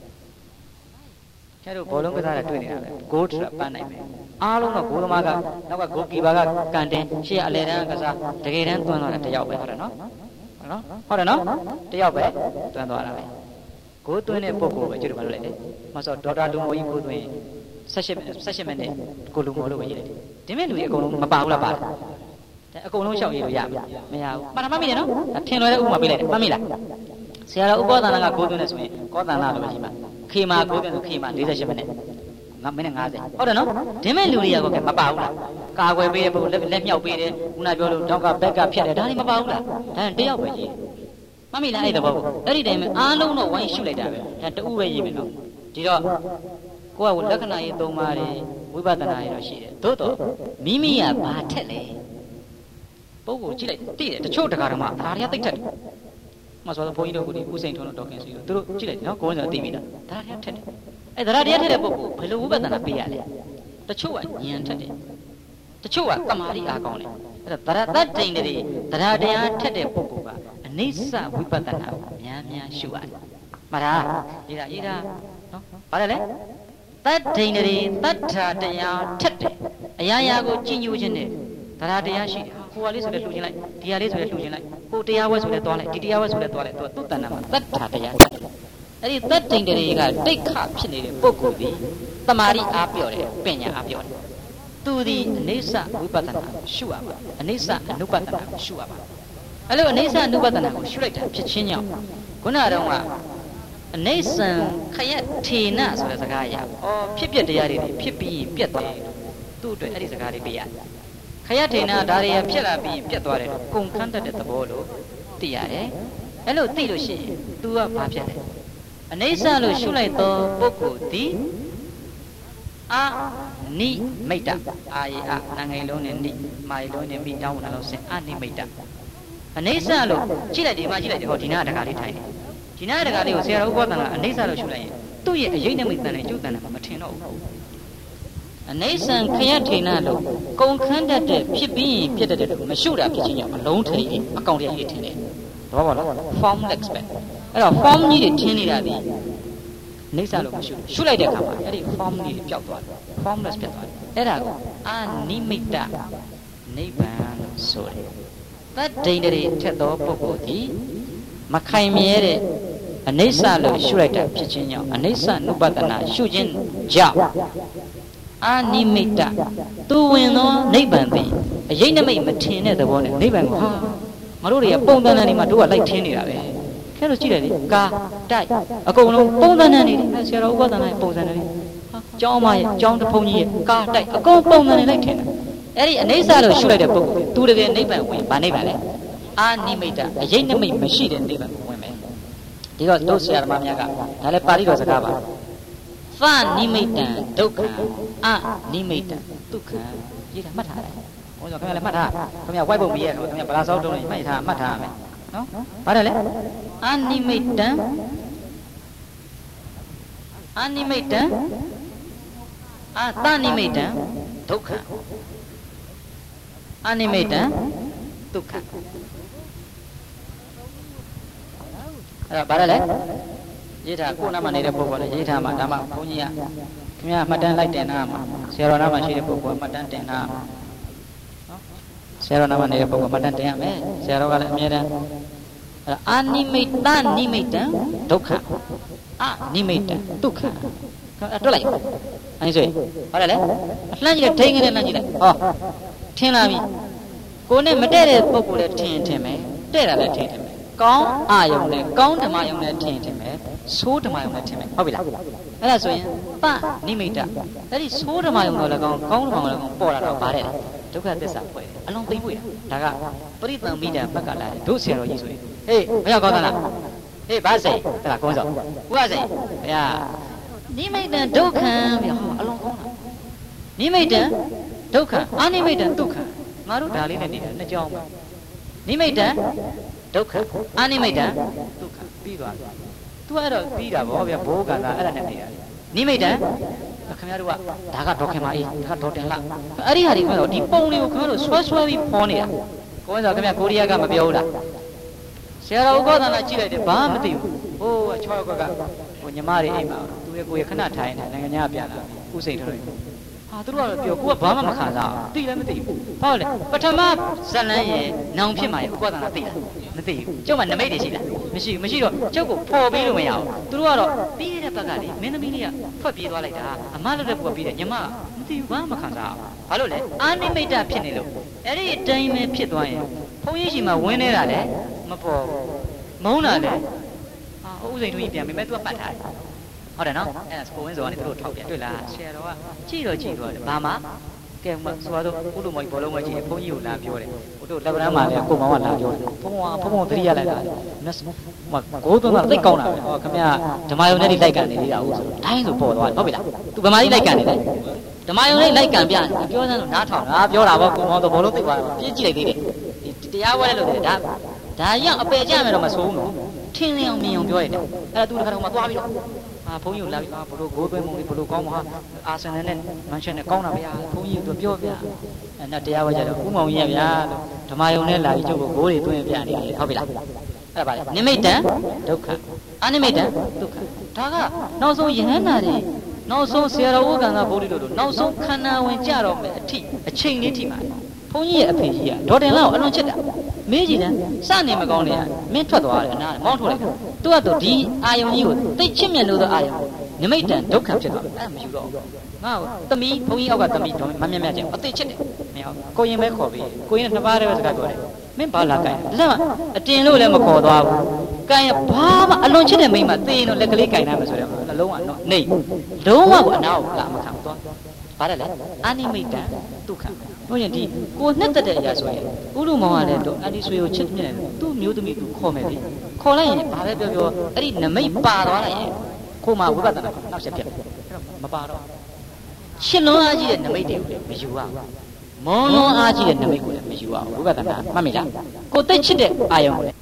ကျတော့ဘောလုံးကစားတာတွေ့နေတာပဲဂိုးထပန်းနိုင်မယ်အားလုံးတော့ဂိုးသမားကနောက်ကဂိုးကီပါကကန်တင်ရှေ့အလဲတန်းကစားတကယ်တမ်းသွန်းသွားတာတယောက်ပဲဟုတ်တယ်နော်ဟုတ်နော်ဟုတ်တယ်နော်တယောက်ပဲသွန်းသွားတာပဲဂိုးသွင်းတဲ့ပုဂ္ဂိုလ်ပဲကျတော့မလုပ်လိုက်လေမဆိုဒေါက်တာလူမိုးကြီးဂိုးသွင်း၁၈မိနစ်ကိုလူမိုးလို့ပဲရေးလိုက်တယ်ဒီမဲ့လူကြီးအကုန်လုံးမပါဘူးလားပါလားတအကုန်လုံးလျှောက်ရလို့ရပြီမရဘူးမှန်တာမှတ်မိတယ်နော်ထင်လွယ်တဲ့ဥပမာပေးလိုက်တယ်မှတ်မိလားဆရာတော်ဥပောသန္တကကိုးသွင်းနေဆိုရင်ကောသန္တလို့ပဲရှိမှာခေမာကိုးသွင်းဆိုခေမာ၄၈မိနစ်ငါမိနစ်၅၀ဟုတ်တယ်နော်ဒင်းမဲ့လူတွေကကမပါဘူးလားကာကွယ်ပေးတဲ့ပုဂ္ဂိုလ်လက်လက်မြောက်ပေးတယ်ခုနပြောလို့တောက်ကဘက်ကဖြတ်တယ်ဒါတွေမပါဘူးလားဒါတယောက်ပဲကြီးမှတ်မိလားအဲ့တဘောအဲ့ဒီတိုင်းမှာအားလုံးတော့ဝိုင်းရှုလိုက်တာပဲဒါတူပဲရေးမယ်နော်ဒီတော့ကိုကလက္ခဏာရေး၃ပါးတွေဝိပဿနာရေးတော့ရှိတယ်သို့တော့မိမိကဘာထက်လဲပုဂ္ဂိုလ်ကြည့်လိုက်သိတယ်တချို့တကားတော့မှဒါတွေကသိထက်တယ်မဆိုတော့ဘုန်းကြီးတို့ကဒီဥစိန်ထုံးတော့တော်ခင်စီလို့သူတို့ကြည့်လိုက်နော်ကိုယ်ကသိပြီလားဒါတွေကထက်တယ်အဲ့ဒါတရားထက်တဲ့ပုဂ္ဂိုလ်ဘယ်လိုဝိပဿနာပေးရလဲတချို့ကဉာဏ်ထက်တယ်တချို့ကတမာရီအားကောင်းတယ်အဲ့ဒါသရတ္တိန်တွေတရားတရားထက်တဲ့ပုဂ္ဂိုလ်ကအနိစ္စဝိပဿနာကိုများများရှုရတယ်မှန်လားရေးတာရေးတာနော်ဘာလဲလဲတတ္တိန်တွေတတ္ထာတရားထက်တယ်အရာရာကိုကြည်ညိုခြင်းနဲ့တရားတရားရှိတယ်ဟိုဟာလေးဆိုလဲလှူခြင်းလိုက်ဒီဟာလေးဆိုလဲလှူခြင်းလိုက်ဟိုတရားဝဲဆိုလဲသွားလိုက်ဒီတရားဝဲဆိုလဲသွားလိုက်သူကသူ့တဏ္ဍာမှာတတ္ထာတရားထက်တယ်အဲ့ဒီတတ္တိန်တွေကတိတ်ခဖြစ်နေတဲ့ပုဂ္ဂိုလ်ဒီတမာရီအားပြော့တယ်ပညာအားပြော့တယ်သူဒီအနိစ္စဝိပဿနာကိုရှုရပါအနိစ္စအနုပဿနာကိုရှုရပါအဲ့လိုအနိစ္စအနုပဿနာကိုရှုလိုက်တာဖြစ်ချင်းကြောင့်ခုနကတော့ကအနိစ္စံခယထေနဆိုတဲ့စကားအရာဩဖြစ်ပြတရားတွေဖြစ်ပြီးပြတ်တယ်သူ့အတွက်အဲ့ဒီစကားတွေပြရတယ်ခယထေနဒါတွေဖြစ်လာပြီးပြတ်သွားတယ်ကုန်ခန်းတတ်တဲ့သဘောလို့သိရတယ်အဲ့လိုသိလို့ရှိရင် तू ကဘာဖြစ်လဲအနိစ္စလို့ရှုလိုက်တော့ပုဂ္ဂိုလ်ဒီအာနိမိတ်တအာယေအနာငယ်လုံးနဲ့နိမာယေလုံးနဲ့မိတောင်းနှလုံးစင်အာနိမိတ်တအနိစ္စလို့ကြည့်လိုက်ဒီမှာကြည့်လိုက်ဒီဟောဒီနာတကားလေးထိုင်တယ်ဒီနာတကားလေးကိုဆရာတော်ဥပဒနာကအနိစ္စလို့ရှုလိုက်ရင်သူ့ရဲ့အယိတ်နဲ့မိတ်တန်နဲ့ကျုပ်တန်နဲ့မထင်တော့ဘူးအနိစ္စံခယထေနလို့ကုန်ခန်းတတ်တဲ့ဖြစ်ပြီးရင်ပြတ်တဲ့မရှုတာဖြစ်ချင်းကြောင့်အလုံးထိန်အကောင်တရားကြီးထင်တယ်တော့ပါလား formless ပဲအဲ့တော့ form ကြီးတွေထင်းနေတာဒီနိစ္စလို့မရှုရှုလိုက်တဲ့အခါမှာအဲ့ဒီ form ကြီးတွေပျောက်သွားတယ် formless ဖြစ်သွားတယ်အဲ့ဒါကိုအာနိမိတ်တနိဗ္ဗာန်လို့ဆိုတယ်တတ်ဒိန်တွေထက်သောပုဂ္ဂိုလ်ဒီမခိုင်မြဲတဲ့အနိစ္စလို့ရှုလိုက်တာဖြစ်ခြင်းကြောင့်အနိစ္စနုပဒနာရှုခြင်းကြောင့်အာနိမိတ်တသူဝင်သောနိဗ္ဗာန်သည်အယိတ်နမိတ်မထင်တဲ့သဘောနဲ့နိဗ္ဗာန်ကိုဟာငါတို့တွေကပုံသဏ္ဍာန်တွေမှာတို့ကလိုက်ထင်းနေတာပဲခဲလို့ကြည့်တယ်လေကာတိုက်အကုန်လုံးပုံသဏ္ဍာန်တွေဆရာတော်ဥပဒနာရဲ့ပုံစံတွေဟာကျောင်းမရဲ့ကျောင်းတဖုံကြီးရဲ့ကာတိုက်အကုန်ပုံသဏ္ဍာန်တွေလိုက်ထင်းတယ်အဲ့ဒီအနိစ္စလို့ရှုလိုက်တဲ့ပုဂ္ဂိုလ်သူတကယ်နိဗ္ဗာန်ဝင်ဗာနိဗ္ဗာန်လဲအာနိမိတ်တအယိတ်နမိတ်မရှိတဲ့နိဗ္ဗာန်ကိုဝင်မယ်ဒီတော့တို့ဆရာဓမ္မများကဒါလည်းပါဠိတော်စကားပါသနိမိတ်တံဒုက္ခအနိမိတ်တံဒုက္ခရေးတာမှတ်ထားတယ်ဘုန်းကြီးခင်ဗျာလည်းမှတ်ထားခင်ဗျာဝိုက်ပုံမရတော့ခင်ဗျာဗလာစောတုံးနေမှတ်ထားမှတ်ထားရမယ်နော်ဘာလဲလဲအနိမိတ်တံအနိမိတ်တံအသနိမိတ်တံဒုက္ခအနိမိတ်တံဒုက္ခအဲ့ဒါဘာလဲရေးထားကိုယ်နာမှာနေတဲ့ပုဂ္ဂိုလ်လည်းရေးထားမှာဒါမှဘုန်းကြီးကခင်ဗျာမှတ်တမ်းလိုက်တင်နာမှာဆရာတော်နာမှာရှိတဲ့ပုဂ္ဂိုလ်ကမှတ်တမ်းတင်နာမှာနော်ဆရာတော်နာမှာနေတဲ့ပုဂ္ဂိုလ်မှတ်တမ်းတင်ရမယ်ဆရာတော်ကလည်းအမြဲတမ်းအဲ့အာနိမိတ်တနိမိတ်တံဒုက္ခအနိမိတ်တံဒုက္ခတွက်လိုက်အဲ့ဆိုဘာလဲလဲအလှမ်းကြီးတဲ့ထိန်းကနေလှမ်းကြည့်လိုက်ဟောထင်လာပြီကိုယ်နဲ့မတည့်တဲ့ပုဂ္ဂိုလ်လည်းထင်ထင်မယ်တဲ့တာလည်းထင်ထင်မယ်ကောင်းအာယုံနဲ့ကောင်းဓမ္မယုံနဲ့ထင်ထင်မယ်ဆိုးဓမ္မယုံနဲ့ထင်မယ်ဟုတ်ပြီလားအဲ့ဒါဆိုရင်ပနိမိတ်တအဲ့ဒီဆိုးဓမ္မယုံတော့လည်းကောင်းကောင်းဓမ္မယုံလည်းကောင်းပေါ်လာတော့ဗါတဲ့ဒုက္ခသစ္စာဖွဲ့တယ်အလုံးသိမ့်ပွေတာဒါကပရိသံမိတ္တဘက်ကလာတယ်တို့ဆရာတော်ကြီးဆိုရင်ဟေးဘုရားကောင်းသလားဟေးဘာစိတ်အဲ့ဒါကောင်းစောဘုရားစိတ်ဘုရားနိမိတ်တဒုက္ခဗျာအလုံးကောင်းတာနိမိတ်တဒုက္ခအာနိမိတ်တဒုက္ခငါတို့ဒါလေးနဲ့နေတယ်နှစ်ကြောင်းပဲနိမိတ်တဒုက္ခအာနိမိတ်တဒုက္ခပြီးသွားတယ်သူအဲ့တော့ပြီးတာဗောဗျာဘိုးကသာအဲ့ဒါနဲ့နေတာနိမိတ်တခင်ဗျားတို့ကဒါကဒေါခင်မအေးဒါကဒေါတင်လှအဲ့ဒီဟာတွေကတော့ဒီပုံလေးကိုခင်ဗျားတို့ဆွဲဆွဲပြီးဖော်နေတာကိုယ်ဆိုခင်ဗျာကိုရီးယားကမပြောဘူးလားဆရာတော်ဥပဒနာကြည့်လိုက်တယ်ဘာမှမသိဘူးဟိုးချောက်ကကဟိုညီမတွေအိမ်မှာသူရဲ့ကိုယ်ရခဏထိုင်နေနိုင်ငံညာပြန်လာဥစိန်ထုတ်လိုက်ဟာသူတို့ကတော့ပြောကိုကဘာမှမခံစားဘူးသိလည်းမသိဘူးဟုတ်လေပထမဇလန်းရဲ့နောင်ဖြစ်မှာရဲ့ဥပဒနာသိလားမသိဘူးကျုပ်ကနမိတ်တွေရှိလားမရှိဘူးမရှိတော့ကျုပ်ကိုဖော်ပြီးလို့မရဘူးသူတို့ကတော့ပြီးတဲ့ဘက်ကလေမင်းသမီးလေးကဖွက်ပြေးသွားလိုက်တာအမလွတ်တဲ့ဘုကပြီးတယ်ညီမသိဘာမှခံစားဘာလို့လဲအာနိမိတ်တဖြစ်နေလို့အဲ့ဒီအတိုင်းပဲဖြစ်သွားရင်ဘုန်းကြီးရှိမှဝင်းနေတာလေမပေါ်မုန်းတာလေဟာဥစိန်ထွန်းကြီးပြန်ပြီမဲ့သူကပတ်ထားတယ်ဟုတ်တယ်နော်အဲ့ဒါစပိုဝင်းစောကနေသူတို့ထောက်ပြန်တွေ့လားဆရာတော်ကကြည့်တော့ကြည့်တော့တယ်ဘာမှကဲမဆိုတော့ဥလူမော်ကြီးဘောလုံးမကြီးဘုန်းကြီးကိုလာပြောတယ်ဟိုတို့လက်ဗရမ်းမှာလည်းကိုမောင်ကလာပြောတယ်ဘုန်းကဘုန်းဘုန်းသတိရလိုက်တာမတ်မကိုသွန်းတော့သိကောင်းတာပဲဟောခင်ဗျာဓမ္မယုံနဲ့ဒီလိုက်ကန်နေသေးတာဟုတ်ဆိုတိုင်းဆိုပေါ်သွားတယ်ဟုတ်ပြီလားသူဗမာကြီးလိုက်ကန်နေတယ်ဓမ္မယုံနဲ့လိုက်ကန်ပြပြောစမ်းလို့နားထောင်တာပြောတာပေါ့ကိုမောင်တော့ဘောလုံးသိသွားတယ်ပြည့်ကြည့်လိုက်သေးတယ်ဒီတရားဝဲလို့ဒါဒါရောက်အပေကြမယ်တော့မဆိုးဘူးနော်ထင်းလင်းအောင်မြင်အောင်ပြောရတယ်အဲ့ဒါသူတခါတော့မှသွားပြီးတော့အာဘုန်းကြီးကိုလာပြီးအာဘလို့ဂိုးသွင်းမှုလေးဘလို့ကောင်းမှာအာဆင်နယ်နဲ့မန်ချက်နဲ့ကောင်းတာဗျာဘုန်းကြီးတို့ပြောဗျာအဲ့တော့တရားဝဲကြတော့ဥမောင်ကြီးရဗျာဓမ္မယုံနဲ့လာပြီးကျုပ်ကိုဂိုးတွေသွင်းပြနေတယ်ဟုတ်ပြီလားအဲ့ဒါပါလေနိမိတ်တံဒုက္ခအနိမိတ်တံဒုက္ခဒါကနောက်ဆုံးယဟန္တာတွေနောက်ဆုံးဆရာတော်ဥက္ကံကဘုန်းကြီးတို့နောက်ဆုံးခန္ဓာဝင်ကြတော့မယ်အထိအချိန်လေးထိမှာဘုန်းကြီးရဲ့အဖေကြီးကဒေါ်တင်လာကိုအလွန်ချစ်တာမေးကြည့်တယ်စနေမကောင်းတယ်မင်းထွက်သွားတယ်အနာမောင်းထုတ်လိုက်သူကတော့ဒီအာယုံကြီးကိုသိချစ်မြတ်လို့သောအာယုံနိမိတ်တံဒုက္ခဖြစ်သွားအဲ့မယူတော့ငါ့ကိုသမီးဘုန်းကြီးအောက်ကသမီးတော့မမြတ်မြတ်ချင်းအသိချစ်တယ်မင်းကိုရင်ပဲခေါ်ပြီးကိုရင်နှစ်ပါးတည်းပဲစကားပြောတယ်မင်းဘာလာကြိုင်ဒါမှအတင်လို့လည်းမခေါ်သွားဘူးကြိုင်ဘာမှအလွန်ချစ်တဲ့မိန်းမသိရင်တော့လက်ကလေးကြိုင်နိုင်မှာဆိုတော့နှလုံးကတော့နေလုံးဝကိုအနာကိုလာမခံသွားဘာလဲလဲအာနိမိတ်တံဒုက္ခပြောရင်ဒီကိုနှစ်သက်တဲ့အရာဆိုရင်ဥရုမောင်ကလည်းတော့အန်ဒီဆွေကိုချစ်မြင်တယ်သူ့မျိုးသမီးသူခေါ်မယ်လေခေါ်လိုက်ရင်ဘာပဲပြောပြောအဲ့ဒီနမိတ်ပါသွားလိုက်ရင်ကိုမှဝိပဿနာနောက်ဆက်ဖြစ်မပါတော့ရှင်းလွန်အားကြီးတဲ့နမိတ်တွေကိုလည်းမယူရဘူးမွန်လွန်အားကြီးတဲ့နမိတ်ကိုလည်းမယူရဘူးဝိပဿနာမှတ်မိလားကိုသိချစ်တဲ့အာယုံကိုလည်း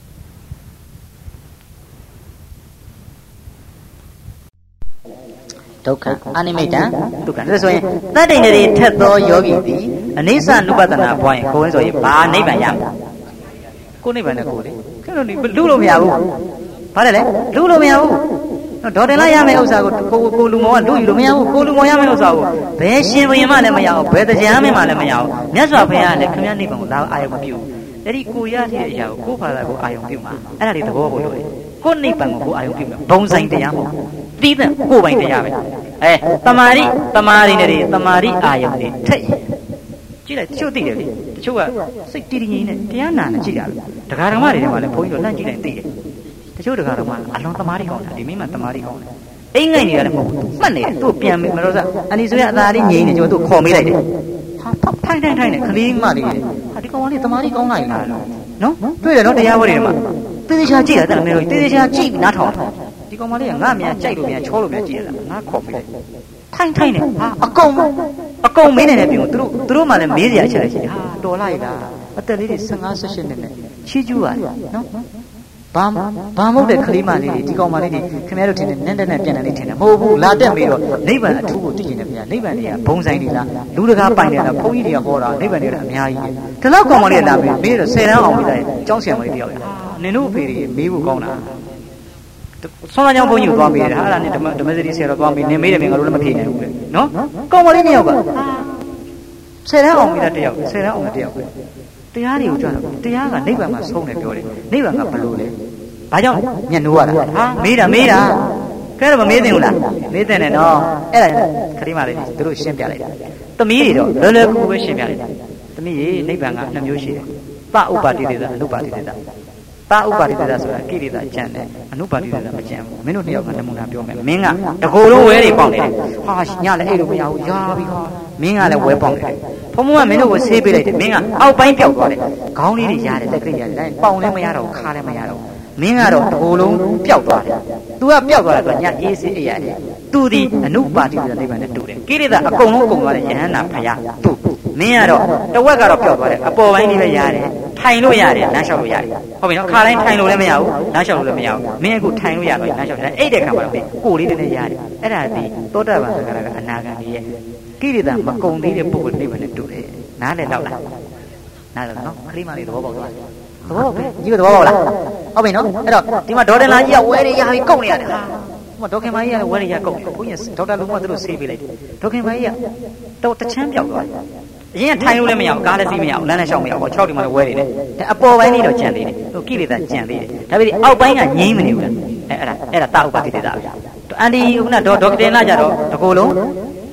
ဒုက္ခအနိမိတ်တံဒုက္ခဒါဆိုရင်တတ္တိနေတွေထက်သောယောဂီသည်အနိစ္စနုပဒနာပွားရင်ကိုယ်ဝင်ဆိုရင်ဘာနိဗ္ဗာန်ရမလဲကိုနိဗ္ဗာန်နဲ့ကိုလေခင်ဗျားတို့လူလို့မရဘူးဘာလဲလဲလူလို့မရဘူးဒေါ်တင်လာရမယ့်ဥစ္စာကိုကိုကိုလူမောင်ကလူယူလို့မရဘူးကိုလူမောင်ရမယ့်ဥစ္စာကိုဘယ်ရှင်ဘုရင်မှလည်းမရအောင်ဘယ်တရားမင်းမှလည်းမရအောင်မြတ်စွာဘုရားကလည်းခင်ဗျားနိဗ္ဗာန်ကိုလာအာရုံမပြုဘူးအဲ့ဒီကိုရတဲ့အရာကိုကိုဖာသာကိုအာရုံပြုမှာအဲ့ဒါတွေသဘောပေါက်လို့လေကိုနိဗ္ဗာန်ကိုကိုအာရုံပြုမှာဘုံဆိုင်တရားမဟုတ်တိတဲ့ကိုပိုင်တရားပဲအဲတမာရိတမာရိနဲ့တမာရိအာယုန်တွေထက်ကြည့်လိုက်တချို့သိတယ်လေတချို့ကစိတ်တည်တည်ငြိမ်နေတရားနာနေကြည့်တာဒကာဓမ္မတွေထဲမှာလည်းဘုန်းကြီးတို့လှမ်းကြည့်လိုက်သိတယ်တချို့ဒကာဓမ္မအလွန်တမာရိကောင်းတာဒီမိမတမာရိကောင်းတယ်အိမ်ငိုက်နေတာလည်းမဟုတ်ဘူးမှတ်နေတယ်သူ့ပြန်မလို့စအနီဆိုရအသာလေးငြိမ်နေကြသူ့ခေါ်မေးလိုက်တယ်ဟာထိုင်ထိုင်ထိုင်နဲ့ကလေးမလေးဟာဒီကောင်ကလေးတမာရိကောင်းလိုက်လားနော်တွေ့တယ်နော်တရားဝဲတွေမှာတေးသေးချာကြည့်ရတယ်မင်းတို့တေးသေးချာကြည့်နားထောင်ဒီကောင်မလေးကငါမြန်ကြိုက်လို့မြန်ချောလို့မြန်ကြည့်ရတာငါခေါ်ပေးလိုက်ထိုင်ထိုင်နဲ့ဟာအကုန်အကုန်မင်းနေတယ်ပြင်သူတို့သူတို့မှလည်းမေးစရာချက်ရှိတယ်ဟာတော်လိုက်လားအသက်လေးတွေ၁၅ ၁၈နှစ်နဲ့ချီးကျူးရတယ်နော်ဘာဘာမဟုတ်တဲ့ကလေးမလေးတွေဒီကောင်မလေးတွေခင်ဗျားတို့ထင်တယ်နန်းတက်နဲ့ပြန်တယ်လေးထင်တယ်မဟုတ်ဘူးလာတက်ပြီးတော့နိဗ္ဗာန်အထူးကိုသိကျင်တယ်ဗျာနိဗ္ဗာန်တွေကဘုံဆိုင်တွေလားလူတကာပိုင်တယ်လားဘုန်းကြီးတွေကဟောတာနိဗ္ဗာန်တွေကအများကြီးဒီလောက်ကောင်မလေးလာပြီးမေးတော့ဆယ်တန်းအောင်ပြီးတိုင်းကျောင်းဆရာမလေးတယောက်လေဟာနင်တို့အဖေတွေမေးဖို့ကောင်းတာဆောင်းလာကြောင်းဘုန်းကြီးကိုသွားမေးတယ်ဟာအဲ့ဒါနဲ့ဓမ္မဓမ္မစရိဆရာတော်သွားမေးနင်မေးတယ်မင်းငါတို့လည်းမဖြေနိုင်ဘူးလေနော်ကောင်မလေးနှစ်ယောက်ကဆယ်တန်းအောင်ပြီးတဲ့တယောက်ဆယ်တန်းအောင်တဲ့တယောက်ပဲတရားတွေကိုကြွတာတရားကနိဗ္ဗာန်မှာဆုံးတယ်ပြောတယ်နိဗ္ဗာန်ကဘလို့လဲဘာကြောင့်ညနှိုးရတာဟာမေးတာမေးတာခဲတော့မမေးသင့်ဘူးလားမေးသင့်တယ်နော်အဲ့ဒါခရီးမလေးသူတို့ရှင်းပြလိုက်တာသမီးတွေတော့လွယ်လွယ်ကူကူပဲရှင်းပြလိုက်တာသမီးရေနိဗ္ဗာန်ကနှစ်မျိုးရှိတယ်ပဥပါတိတေသအနုပါတိတေသပဥပါတိတေသဆိုတာကိရိတာကြံတယ်အနုပါတိတေသမကြံဘူးမင်းတို့နှစ်ယောက်ကနမူနာပြောမယ်မင်းကတကိုယ်လုံးဝဲတွေပေါက်နေတယ်ဟာညလည်းအဲ့လိုမရဘူးရာပြီဟာမင်းကလည်းဝဲပေါက်နေတယ်ဘုံဘုံကမင်းတို့ကိုဆေးပေးလိုက်တယ်မင်းကအောက်ပိုင်းပြောက်သွားတယ်ခေါင်းလေးတွေရတယ်လက်ကလေးရတယ်ပေါင်လည်းမရတော့ခါလည်းမရတော့မင်းကတော့တကိုယ်လုံးပျောက်သွားတယ်။ तू ကပျောက်သွားတယ်ကညအေးစေးအေးရတယ်။ तू ဒီအနုပါတိတဲ့နိဗ္ဗာန်နဲ့တူတယ်။ကိရိတာအကုန်လုံးအကုန်သွားတဲ့ယဟန္တာဖယား तू မင်းကတော့တဝက်ကတော့ပျောက်သွားတယ်အပေါ်ပိုင်းလေးပဲရတယ်။ထိုင်လို့ရတယ်လမ်းလျှောက်လို့ရတယ်။ဟုတ်ပြီနော်ခါတိုင်းထိုင်လို့လည်းမရဘူးလမ်းလျှောက်လို့လည်းမရဘူး။မင်းအခုထိုင်လို့ရတော့လမ်းလျှောက်တယ်အဲ့တဲ့ခါမှာတော့ကိုယ်လေးနဲ့ရတယ်။အဲ့ဒါဒီသောတာပန်သက္ကရာကအနာဂံကြီးရဲ့ကိရိတာမကုန်သေးတဲ့ပုဂ္ဂိုလ်နိဗ္ဗာန်နဲ့တူတယ်။နားလည်းတော့လား။နားလည်းနော်ခရီးမလေးသဘောပေါက်သွားတယ်။သဘောပဲကြီးကသဘောပေါက်လားဟုတ်ပြီနော်အဲ့တော့ဒီမှာဒေါ်တင်လာကြီးကဝဲနေရပြီးကုတ်နေရတယ်ဟာဒီမှာဒေါက်ခင်မကြီးကလည်းဝဲနေရကုတ်နေဘုန်းကြီးဒေါက်တာလုံးကသူတို့ဆေးပေးလိုက်တယ်ဒေါက်ခင်မကြီးကတော့တချမ်းပြောက်သွားတယ်အရင်ကထိုင်လို့လည်းမရဘူးကားလည်းစီးမရဘူးလမ်းလည်းရှောက်မရဘူး၆ဒီမှာလည်းဝဲနေတယ်အပေါ်ပိုင်းလေးတော့ကြံသေးတယ်ဟိုကိလေသာကြံသေးတယ်ဒါပေမဲ့အောက်ပိုင်းကငြိမ်းမနေဘူးလားအဲအဲ့ဒါအဲ့ဒါတာဥပတိတေတာပဲအန်ဒီခုနဒေါက်ဒေါက်တင်လာကြတော့တကူလုံး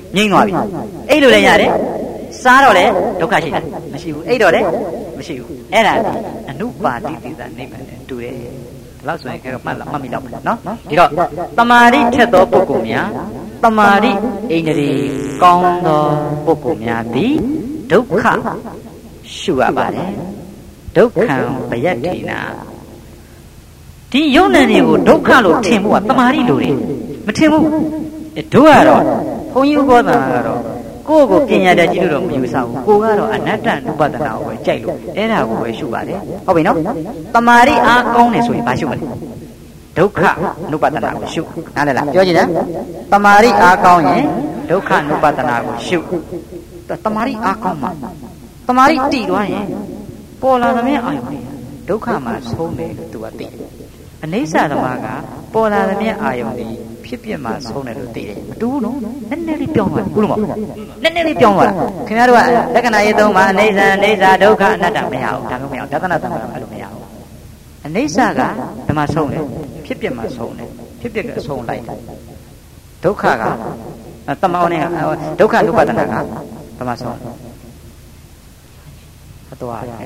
ငြိမ်းသွားပြီအဲ့လိုလည်းရတယ်စားတော့လေဒုက္ခရှိလားမရှိဘူးအဲ့တော့လေမရှိဘူးအဲ့ဒါအနုပါတိတိသနိဗ္ဗာန်နဲ့တူတယ်ဒီလောက်ဆိုရင်ကတော့မှတ်လားမှတ်မိတော့မယ်နော်ဒီတော့တမာရိထက်သောပုဂ္ဂိုလ်များတမာရိအိန္ဒြေကောင်းသောပုဂ္ဂိုလ်များသည်ဒုက္ခရှုရပါတယ်ဒုက္ခံဘယတ္ထိနာဒီယုံနာတွေကိုဒုက္ခလို့ထင်ဖို့ကတမာရိလိုတယ်မထင်ဘူးတို့ကတော့ဘုန်းကြီးဥပဒနာကတော့ကိုယ့်ကိုပညာတတ်ကြည့်လို့တော့မယူဆဘူးကိုကတော့အနတ္တနုပဒနာကိုပဲကြိုက်လို့အဲ့ဒါကိုပဲရှုပါတယ်ဟုတ်ပြီနော်တမာရိအားကောင်းတယ်ဆိုရင်ဘာရှုမလဲဒုက္ခနုပဒနာကိုရှုနားလည်လားပြောကြည့်နော်တမာရိအားကောင်းရင်ဒုက္ခနုပဒနာကိုရှုတမာရိအားကောင်းမှာတမာရိတည်သွားရင်ပေါ်လာသမျှအာယုန်တွေဒုက္ခမှာဆုံးတယ်လို့သူကသိတယ်အနိစ္စသမားကပေါ်လာသမျှအာယုန်တွေဖြစ်ပြမှာဆုံးတယ်လို့သိတယ်မတူဘူးနော်နည်းနည်းလေးပြောင်းသွားတယ်ဘူးလို့မဟုတ်နည်းနည်းလေးပြောင်းသွားတာခင်ဗျားတို့ကလက္ခဏာရေးသုံးပါအနိစ္စအနိစ္စဒုက္ခအနတ္တမရဘူးဒါမျိုးမရဘူးဒသနတ္တမအဲ့လိုမရဘူးအနိစ္စကဘယ်မှာဆုံးလဲဖြစ်ပြမှာဆုံးတယ်ဖြစ်ပြကအဆုံးလိုက်တယ်ဒုက္ခကတမောနဲ့ဒုက္ခဥပဒနာကဘယ်မှာဆုံးအတော်ရ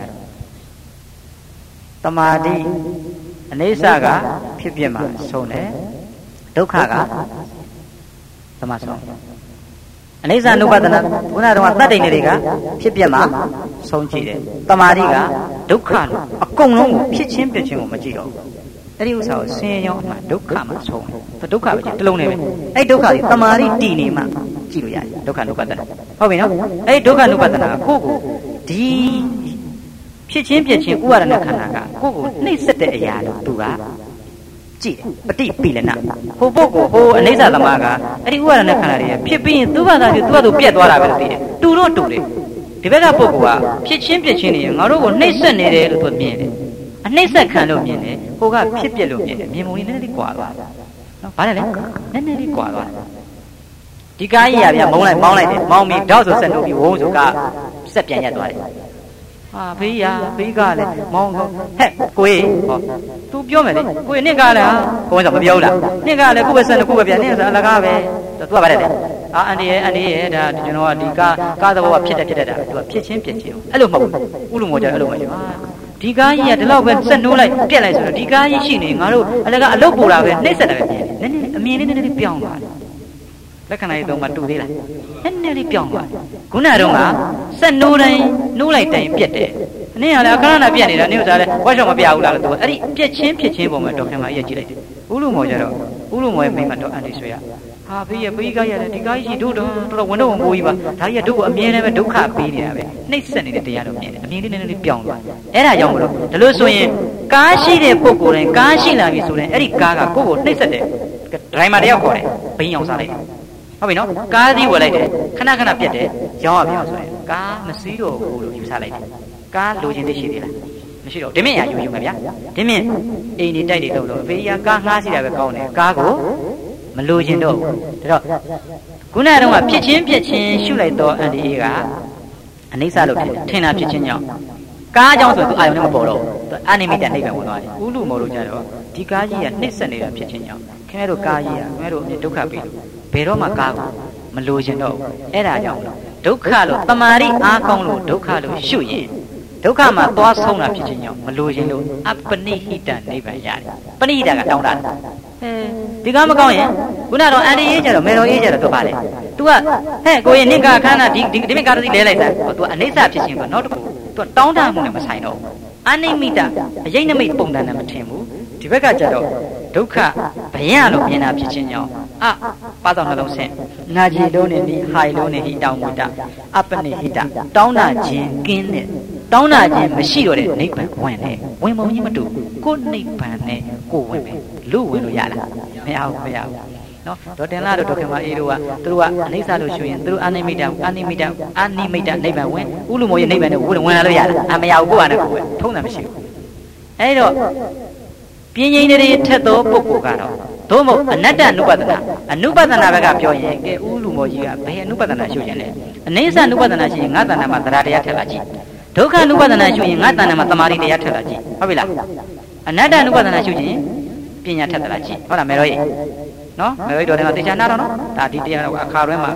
တမာတိအနိစ္စကဖြစ်ပြမှာဆုံးတယ်ဒုက္ခကသမဆုံးအနိစ္စ ानु ပဒနာခုနကတော့တတ္တိနေတွေကဖြစ်ပြမှာဆုံးကြည့်တယ်တမာတိကဒုက္ခလို့အကုန်လုံးကိုဖြစ်ချင်းပြချင်းကိုမကြည့်တော့ဘူးအဲ့ဒီဥစ္စာကိုဆင်းရဲကြောင်းအမှဒုက္ခမှာဆုံးတယ်ဒုက္ခပဲကြည့်တစ်လုံးနဲ့ပဲအဲ့ဒုက္ခကြီးတမာတိတည်နေမှကြည့်လို့ရတယ်ဒုက္ခ ानु ပဒနာဟုတ်ပြီနော်အဲ့ဒုက္ခ ानु ပဒနာကကိုယ့်ကိုဒီဖြစ်ချင်းပြချင်းဥပါဒနာခန္ဓာကကိုယ့်ကိုနှိမ့်ဆက်တဲ့အရာလို့သူကကြည့်ပฏิပိလနာဟိုပုဂ္ဂိုလ်ဟိုအနိစ္စသမားကအဲ့ဒီဥပါဒနာခန္ဓာတွေဖြစ်ပြီးရင်သူ့ဘာသာဖြစ်သူ့ဘာသူပြက်သွားတာပဲလို့သိတယ်တူတော့တူတယ်ဒီဘက်ကပုဂ္ဂိုလ်ကဖြစ်ချင်းပြချင်းနေငါတို့ကိုနှိမ့်ဆက်နေတယ်လို့သူမြင်တယ်အနှိမ့်ဆက်ခံလို့မြင်တယ်ဟိုကဖြစ်ပြက်လို့မြင်တယ်မြင်ပုံလေးနည်းနည်းလေးကွာသွားတယ်နော်ဗါတယ်လေနည်းနည်းလေးကွာသွားတယ်ဒီကားကြီးရဗျမုံလိုက်မောင်းလိုက်တယ်မောင်းပြီးတောက်ဆိုဆက်လို့ပြီးဝုန်းဆိုကဆက်ပြန်ရက်သွားတယ်ဟာဖေးရဖေးကလည်းမောင်းကောဟဲ့ကိုကြီးဟော तू ပြောမယ်လေကိုကြီးနင့်ကလည်းကိုယ်ဆိုမပြောဘူးလားနင့်ကလည်းကိုယ်ပဲဆက်ကိုယ်ပဲပြန်နင့်ဆိုအလကားပဲ तू ကပါတယ်လေအာအန်ဒီရဲ့အန်ဒီရဲ့ဒါကျွန်တော်ကဒီကားကားသဘောကဖြစ်တယ်ဖြစ်တယ်ဒါ तू ကဖြစ်ချင်းဖြစ်ချင်းအဲ့လိုမဟုတ်ဘူးဥလူမောကြအဲ့လိုမရှိဘူးဒီကားကြီးကဒီလောက်ပဲဆက်နိုးလိုက်ပြက်လိုက်ဆိုတော့ဒီကားကြီးရှိနေငါတို့အလကားအလုတ်ပူတာပဲနှိမ့်ဆက်တယ်ပဲနည်းနည်းအမြင်လေးနည်းနည်းလေးပြောင်းသွားတယ်လက္ခဏာရေးသုံးပါတူသေးလားနည်းနည်းလေးပြောင်းသွားတယ်ခုနကတော့ကဆက်နိုးတိုင်းနိုးလိုက်တိုင်းပြက်တယ်အနည်းကလည်းအခါရပြက်နေတာနည်းဥစားလဲဝါရှော့မပြဘူးလားလို့သူအဲ့ဒီပြက်ချင်းဖြစ်ချင်းပုံမှာဒေါက်တာမကြီးကြည့်လိုက်တယ်ဥလူမောကြတော့ဥလူမောရဲ့မိမတော့အန်တီဆွေရဟာဖေးရဖေးကားရတယ်ဒီကားကြီးတို့တော့တော်တော်ဝန်တော့ဝန်ပိုးကြီးပါဒါကြီးကတို့ကိုအမြဲတမ်းပဲဒုက္ခပေးနေတာပဲနှိမ့်ဆက်နေတဲ့တရားတော့မြင်တယ်အမြင်လေးနည်းနည်းလေးပြောင်းသွားအဲ့ဒါကြောင့်မလို့ဒါလို့ဆိုရင်ကားရှိတဲ့ပုဂ္ဂိုလ်တိုင်းကားရှိလာပြီဆိုရင်အဲ့ဒီကားကကိုယ့်ကိုနှိမ့်ဆက်တယ်ဒရိုင်မာတယောက်ခေါ်တယ်ဘိန်းအောင်စားလိုက်ဟုတ်ပြီနော်ကားသီးဝယ်လိုက်တယ်ခဏခဏပြတ်တယ်ရောင်းရပြောင်းဆိုရင်ကားမစည်းတော့ဘူးလို့ယူဆလိုက်တယ်ကားလိုချင်သိရှိသေးလားမရှိတော့ဒီမင်းရယူယူမယ်ဗျာဒီမင်းအိမ်နေတိုက်နေတော့လို့အဖေကြီးကကားငှားစီတာပဲကောင်းတယ်ကားကိုမလိုချင်တော့ဘူးဒါတော့ခုနကတော့ဖြစ်ချင်းဖြစ်ချင်းရှုလိုက်တော့အန်ဒီအေးကအနိစ္စလို့ဖြစ်ထင်တာဖြစ်ချင်းကြောင့်ကားအကြောင်းဆိုသူအာယုံနဲ့မပေါ်တော့သူအာနိမိတနှိပ်ပဲဝင်သွားတယ်ဥလူမောလို့ကြတော့ဒီကားကြီးကနှိပ်ဆက်နေတာဖြစ်ချင်းကြောင့်ခင်ဗျားတို့ကားကြီးကခင်ဗျားတို့အမြဲဒုက္ခပေးလို့ဘယ်တော့မှကားကိုမလိုချင်တော့ဘူးအဲ့ဒါကြောင့်ဒုက္ခလို့တမာရိအားကောင်းလို့ဒုက္ခလို့ရှုရင်ဒုက္ခမှာသွားဆုံးတာဖြစ်ချင်းကြောင့်မလိုချင်လို့အပနိဟိတနိဗ္ဗာန်ရတယ်ပနိဟိတကတောင်းတာဒီကားမကောင်းရင်ခုနကတော့အန်ဒီရေးကြတော့မေတော်ရေးကြတော့သူပါလေ तू ကဟဲ့ကိုရင်နင့်ကခန္ဓာဒီဒီဒီမင်းကားတည်းလဲလိုက်တာ तू အနိစ္စဖြစ်ချင်းကနောက်တစ်ခု तू တောင်းတမှုနဲ့မဆိုင်တော့အနိမိတအယိတ်နမိတ်ပုံတန်နဲ့မထင်ဘူးဒီဘက်ကကြတော့ဒုက္ခဘယလို့မြင်တာဖြစ်ချင်းကြောင့်အပါတော်နှလုံးဆင်းနာကြည်လုံးနဲ့ဒီဟိုင်လုံးနဲ့ဟိတောင်းမူတာအပနိဟိတတောင်းတာခြင်းကင်းတဲ့တောင်းတာခြင်းမရှိတော့တဲ့နိဗ္ဗာန်ဝင်တယ်ဝင်ပုံကြီးမတူကိုနိဗ္ဗာန်နဲ့ကိုဝင်ပဲလူဝင်လို့ရလားမရဘူးမရဘူးနော်ဒေါ်တင်လာတို့ဒေါက်ခင်မအေးတို့ကသူတို့ကအနိစ္စလို့ရှုရင်သူတို့အာနိမိတအာနိမိတအာနိမိတနိဗ္ဗာန်ဝင်ဥလူမောရဲ့နိဗ္ဗာန်နဲ့ဝင်လာလို့ရလားအမရဘူးကိုကလည်းကိုယ်ထုံးတာမရှိဘူးအဲ့တော့ပြင်းငိမ့်တွေထက်သောပုဂ္ဂိုလ်ကတော့သို့မဟုတ်အနတ္တအနုပဒနာအနုပဒနာဘက်ကပြောရင်ကဲဥလူမောကြီးကဘယ်အနုပဒနာရှုရင်လဲအနိစ္စအနုပဒနာရှိရင်ငါတဏ္ဍာမှာတရားတရားထက်လာကြည့်ဒုက္ခအနုပဒနာရှုရင်ငါတဏ္ဍာမှာတမာရီတရားထက်လာကြည့်ဟုတ်ပြီလားအနတ္တအနုပဒနာရှုရင်ပညာထက်လာကြည့်ဟုတ်လားမေရောကြီးနော်မေရောကြီးတော်တယ်ကတေချာနာတော့နော်ဒါဒီတရားတော့အခါတွဲမှာ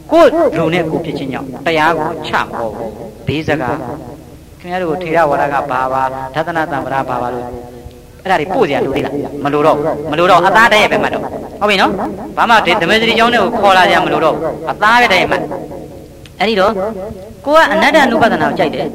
ကိုလူနဲ့ကိုဖြစ်ချင်းကြောင့်တရားကိုချမဟုတ်ဘူးဘေးစကားခင်ဗျားတို့ထေရဝါဒကဘာပါဒသနာတံပရာဘာပါလို့အဲ့ဒါတွေပို့စရာလိုသေးလားမလိုတော့မလိုတော့အသားတည်းရဲ့ပဲမှတ်တော့ဟုတ်ပြီနော်ဘာမှဒီဓမ္မစရိကျောင်းတွေကိုခေါ်လာကြမလို့တော့အသားပဲတည်းရဲ့မှတ်အဲ့ဒီတော့ကိုကအနတ္တ ानु ပဒနာကိုကြိုက်တယ်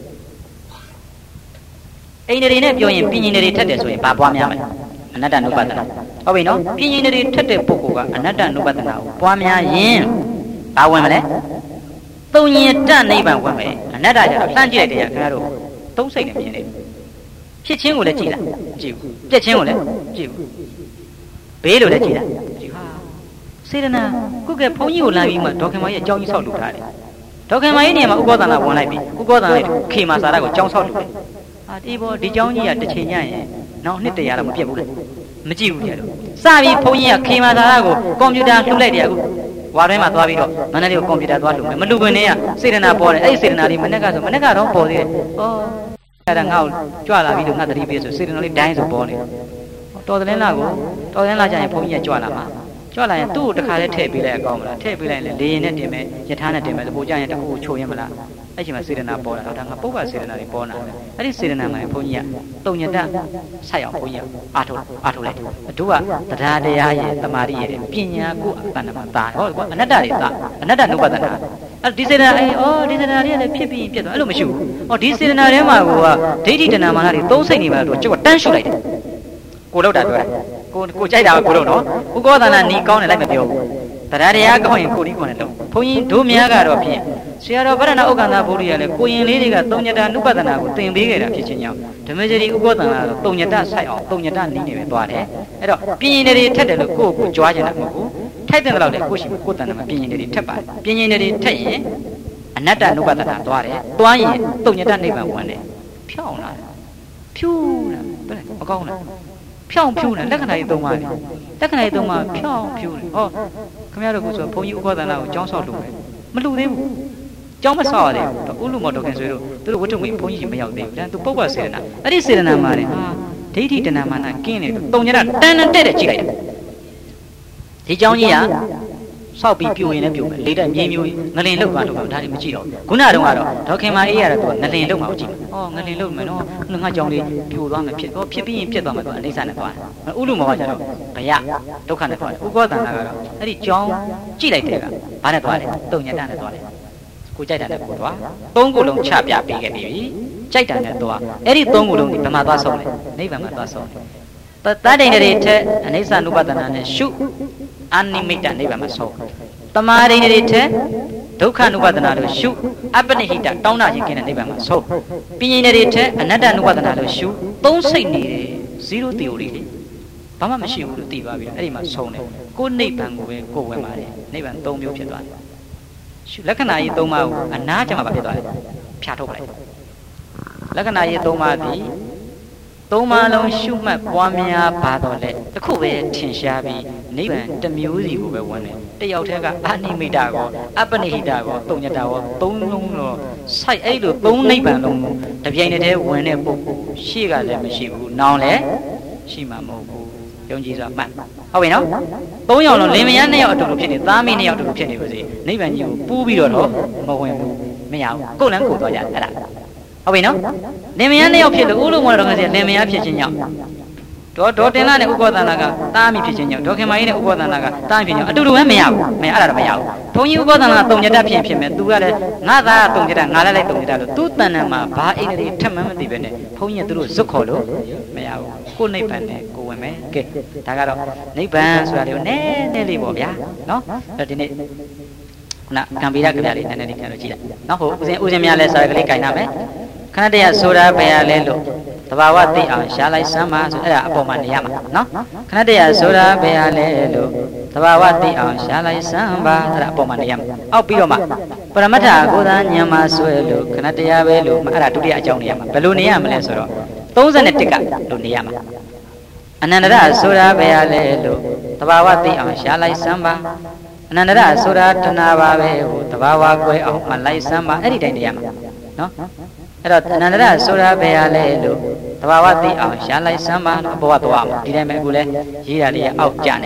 အိန္ဒြေနဲ့ပြောရင်ပြင်းရင်တွေထက်တယ်ဆိုရင်ဘာပွားများမလဲအနတ္တ ानु ပဒနာဟုတ်ပြီနော်ပြင်းရင်တွေထက်တဲ့ပုဂ္ဂိုလ်ကအနတ္တ ानु ပဒနာကိုပွားများရင်ဘာဝင်မလဲသုံးရင်တနိဗ္ဗာန်ဝင်မယ်အနတ္တကျတော့လှမ်းကြည့်လိုက်တယ်ခင်ဗျားတို့သုံးစိတ်နဲ့မြင်နေဖြစ်ချင်းကိုလည်းကြည့်လားကြည့်ဘူးပြက်ချင်းကိုလည်းကြည့်ဘူးဘေးလိုလည်းကြည့်လားကြည့်ဟာစေတနာခုကဘုန်းကြီးကိုလာပြီးမှဒေါခင်မကြီးအကြောင်းကြီးဆောက်လုပ်ထားတယ်ဒေါခင်မကြီးနေရာမှာဥပ္ပောသနာဝင်လိုက်ပြီဥပ္ပောသနာလိုက်ခေမာစာရကိုကြောင်းဆောက်လုပ်တယ်ဟာဒီဘောဒီကြောင်းကြီးကတစ်ချိန်ညရင်နောက်နှစ်တရာတော့မပြတ်ဘူးလေမကြည့်ဘူးကြတော့စပြီးဘုန်းကြီးကခေမာစာရကိုကွန်ပျူတာလှုပ်လိုက်တယ်အခုဝါထဲမှာသွားပြီးတော့မန္တလေးကိုကွန်ပျူတာသွားလှုပ်မယ်မလှုပ်ခွင့်နဲ့ကစေတနာပေါ်တယ်အဲ့ဒီစေတနာလေးမနေ့ကဆိုမနေ့ကတော့ပေါ်သေးတယ်ဩအဲ့ဒါငါ့ကိုကြွလာပြီလို့ငါတတိပေးဆိုစေတနာလေးဒိုင်းဆိုပေါ်နေတော်တယ်လားကိုတော်တယ်လားကြရင်ဘုန်းကြီးကကြွလာမှာကြွလာရင်သူ့ကိုတခါလေးထည့်ပေးလိုက်အကောင်းမလားထည့်ပေးလိုက်ရင်လေရင်နဲ့တင်မယ်ယထာနဲ့တင်မယ်ပို့ကြရင်တခုကိုချိုးရင်မလားအဲ့ချိန်မှာစေတနာပေါ်လာတော့ဒါငါပုပ္ပစေတနာတွေပေါ်လာတယ်အဲ့ဒီစေတနာမှာဘုန်းကြီးကတုံညတဆက်အောင်ဘုန်းကြီးကအားထုတ်အားထုတ်လိုက်အတို့ကတရားတရားရဲ့တမာရီရဲ့ပညာကိုအပန္နမှာတာဟုတ်ကွာအနတ္တတွေတာအနတ္တနုပဒနာအဲ့ဒီစေတနာအေးဩဒီစေတနာတွေကလည်းဖြစ်ပြီးပြတ်သွားအဲ့လိုမရှိဘူးဩဒီစေတနာထဲမှာကိုကဒိဋ္ဌိတဏမာနတွေသုံးစိတ်နေပါတော့ကျုပ်ကတန်းရှုလိုက်တယ်ကိုလောက်တာပြောတာကိုကိုကြိုက်တာကိုလို့နော်ဥကောသနာနီးကောင်းတယ်လိုက်မပြောဘူးတရားတရားကောင်းရင်ကိုဒီကောင်းတယ်လို့ဘုန်းကြီးတို့များကတော့ဖြင့်ဆရာတော်ဗရဏဥက္ကန္တာဘုရားလည်းကိုရင်လေးတွေကသုံးညတနုပဒနာကိုသင်ပေးခဲ့တာဖြစ်ချင်းကြောင့်ဓမ္မစရိဥကောသနာတော့သုံးညတဆိုင်အောင်သုံးညတနီးနေပဲသွားတယ်အဲ့တော့ပြင်းရင်တွေထက်တယ်လို့ကိုကိုကြွားချင်တာမဟုတ်ဘူးထိုက်တယ်လို့လည်းကိုရှိကိုတန်တယ်မှာပြင်းရင်တွေထက်ပါတယ်ပြင်းရင်တွေထက်ရင်အနတ္တနုပဒနာသွားတယ်သွားရင်သုံးညတနိဗ္ဗာန်ဝင်တယ်ဖြောင်းလာဖြူလာဘယ်မကောင်းလားဖြောင်းဖြူလာလက္ခဏာကြီးသုံးပါလေလက္ခဏာကြီးသုံးပါဖြောင်းဖြူတယ်ဟောခင်ဗျားတို့ကဆိုဘုန်းကြီးဥက္ကသနာကိုကျောင်းဆောက်လို့ပဲမလူသေးဘူးကျောင်းမဆောက်ရသေးဘူးဥလူမော်တော်ခင်ဆွေတို့သူတို့ဝတ္ထုငွေဘုန်းကြီးမရောက်သေးဘူးဒါသူပုပ္ပစေတနာအဲ့ဒီစေတနာမှာလေဟာဒိဋ္ဌိတဏမာနကင်းနေတုံညတာတန်တန်တဲ့တဲ့ကြည့်လိုက်ဒီကျောင်းကြီးကဆောက်ပြီးပြိုရင်လည်းပြိုမယ်လေးတက်မြင်းမျိုးငလင်လောက်သွားလို့ဒါတွေမကြည့်တော့ခုနကတော့ကတော့ဒေါခင်မအေးရတော့သူကငလင်လောက်မှကိုကြည့်မယ်ဩငလင်လောက်မယ်နော်ငါကျောင်းလေးပြိုသွားမယ်ဖြစ်တော့ဖြစ်ပြီးရင်ပြတ်သွားမယ်သူအိဋ္ဌာနဲ့သွားတယ်ဥလူမော်ကကျတော့ဘယဒုက္ခနဲ့သွားတယ်ဥကောသန္တာကတော့အဲ့ဒီကျောင်းကြည့်လိုက်တဲ့ကဘာနဲ့သွားလဲတုံညတနဲ့သွားတယ်ကိုကြိုက်တာနဲ့ကိုသွားသုံးခုလုံးချပြပေးခဲ့ပြီကြိုက်တာနဲ့သွားအဲ့ဒီသုံးခုလုံးဒီဘယ်မှာသွားဆုံးလဲနိဗ္ဗာန်မှာသွားဆုံးတယ်တတ္တိန်တွေထက်အနိစ္စ ानु ပဒနာနဲ့ရှုအနိမိတနိဗ္ဗာန်မှာဆုံးတမာရိန်တွေထက်ဒုက္ခ ानु ပဒနာလို့ရှုအပ္ပနိဟိတတောင်းတခြင်းကင်းတဲ့နိဗ္ဗာန်မှာဆုံးပညာတွေထက်အနတ္တ ानु ပဒနာလို့ရှုသုံးစိတ်နေတယ်ဇီရို theory လေဘာမှမရှိဘူးလို့သိသွားပြီအဲ့ဒီမှာဆုံးတယ်ကိုနိဗ္ဗာန်ကိုပဲကိုဝင်ပါတယ်နိဗ္ဗာန်သုံးမျိုးဖြစ်သွားတယ်ရှုလက္ခဏာကြီးသုံးပါးကိုအနာကျမှပါဖြစ်သွားတယ်ဖြာထုတ်လိုက်လက္ခဏာကြီးသုံးပါးသည်သုံးပါးလုံးရှုမှတ်ပွားများပါတော့လေတခုပဲထင်ရှားပြီးနိဗ္ဗာန်တစ်မျိုးစီကိုပဲဝင်တယ်တယောက်တည်းကအနိမိတကောအပ္ပနိဟိတကောတုံညတကောသုံးလုံးတော့စိုက်အဲ့လိုသုံးနိဗ္ဗာန်လုံးကိုတပြိုင်တည်းဝင်တဲ့ပုဂ္ဂိုလ်ရှေ့ကလည်းမရှိဘူးနောင်လည်းရှိမှာမဟုတ်ဘူးယုံကြည်စွာမှတ်ဟုတ်ပြီနော်သုံးယောက်လုံးလင်မယားနှစ်ယောက်အတူတူဖြစ်နေသားမီးနှစ်ယောက်အတူတူဖြစ်နေပါစေနိဗ္ဗာန်ကြီးကိုပူးပြီးတော့တော့မဝင်ဘူးမရဘူးကိုယ်လည်းကိုယ်သွားကြအဲ့ဒါဟုတ်ပြီနော်လင်မယားနှစ်ယောက်ဖြစ်လို့ဥလို့မောတော်ကစီလင်မယားဖြစ်ခြင်းကြောင့်ဒေါ်ဒေါ်တင်လာနဲ့ဥက္ကောသန္တာကသားမိဖြစ်ခြင်းကြောင့်ဒေါ်ခင်မကြီးနဲ့ဥက္ကောသန္တာကသားမိဖြစ်ခြင်းအတူတူပဲမရဘူးမရအဲ့ဒါတော့မရဘူးဘုန်းကြီးဥက္ကောသန္တာကတုံညတဖြစ်ဖြစ်မယ်သူကလည်းငါသားကတုံညတငါလည်းလိုက်တုံညတလို့သူ့တဏ္ဍာမှာဘာအိန္ဒြေထက်မှန်းမသိပဲနဲ့ဘုန်းကြီးကသူတို့ဇွတ်ခေါ်လို့မရဘူးကိုနိဗ္ဗာန်နဲ့ကိုဝင်မယ်ကဲဒါကတော့နိဗ္ဗာန်ဆိုတာလေးကိုနည်းနည်းလေးပေါ့ဗျာနော်အဲ့ဒီနေ့ခုနကံပိရကဗျာလေးနည်းနည်းလေးပြန်လို့ကြည့်လိုက်နော်ဟိုဦးစင်ဦးစင်များလဲစာရကလေးခြင်နာမယ်ခဏတည်းဆိုတာဘယ်ရလဲလို့တဘာဝသိအောင်ရှားလိုက်စမ်းပါဆိုအဲ့ဒါအပေါ်မှာနေရမှာနော်ခဏတည်းဆိုတာဘယ်ရလဲလို့တဘာဝသိအောင်ရှားလိုက်စမ်းပါအဲ့ဒါအပေါ်မှာနေရမှာအောက်ပြီးတော့မှပရမတ္ထကိုသာညံမှာဆွဲလို့ခဏတည်းပဲလို့အဲ့ဒါဒုတိယအကြောင်းနေရမှာဘယ်လိုနေရမလဲဆိုတော့သုံးဆယ်နဲ့တစ်ကလို့နေရမှာအနန္တရဆိုတာဘယ်ရလဲလို့တဘာဝသိအောင်ရှားလိုက်စမ်းပါအနန္တရဆိုတာတဏှာပါပဲဟိုတဘာဝကွဲအောင်မလိုက်စမ်းပါအဲ့ဒီတိုင်းနေရမှာနော်အဲ့တော့အနန္တရဆိုတာဘယ်ရလဲလို့တဘာဝသိအောင်ရှားလိုက်စမ်းပါလို့အပေါ်ကသွားမှာဒီတိုင်းပဲအခုလဲရေးတာလေးအောက်ကျနေလို့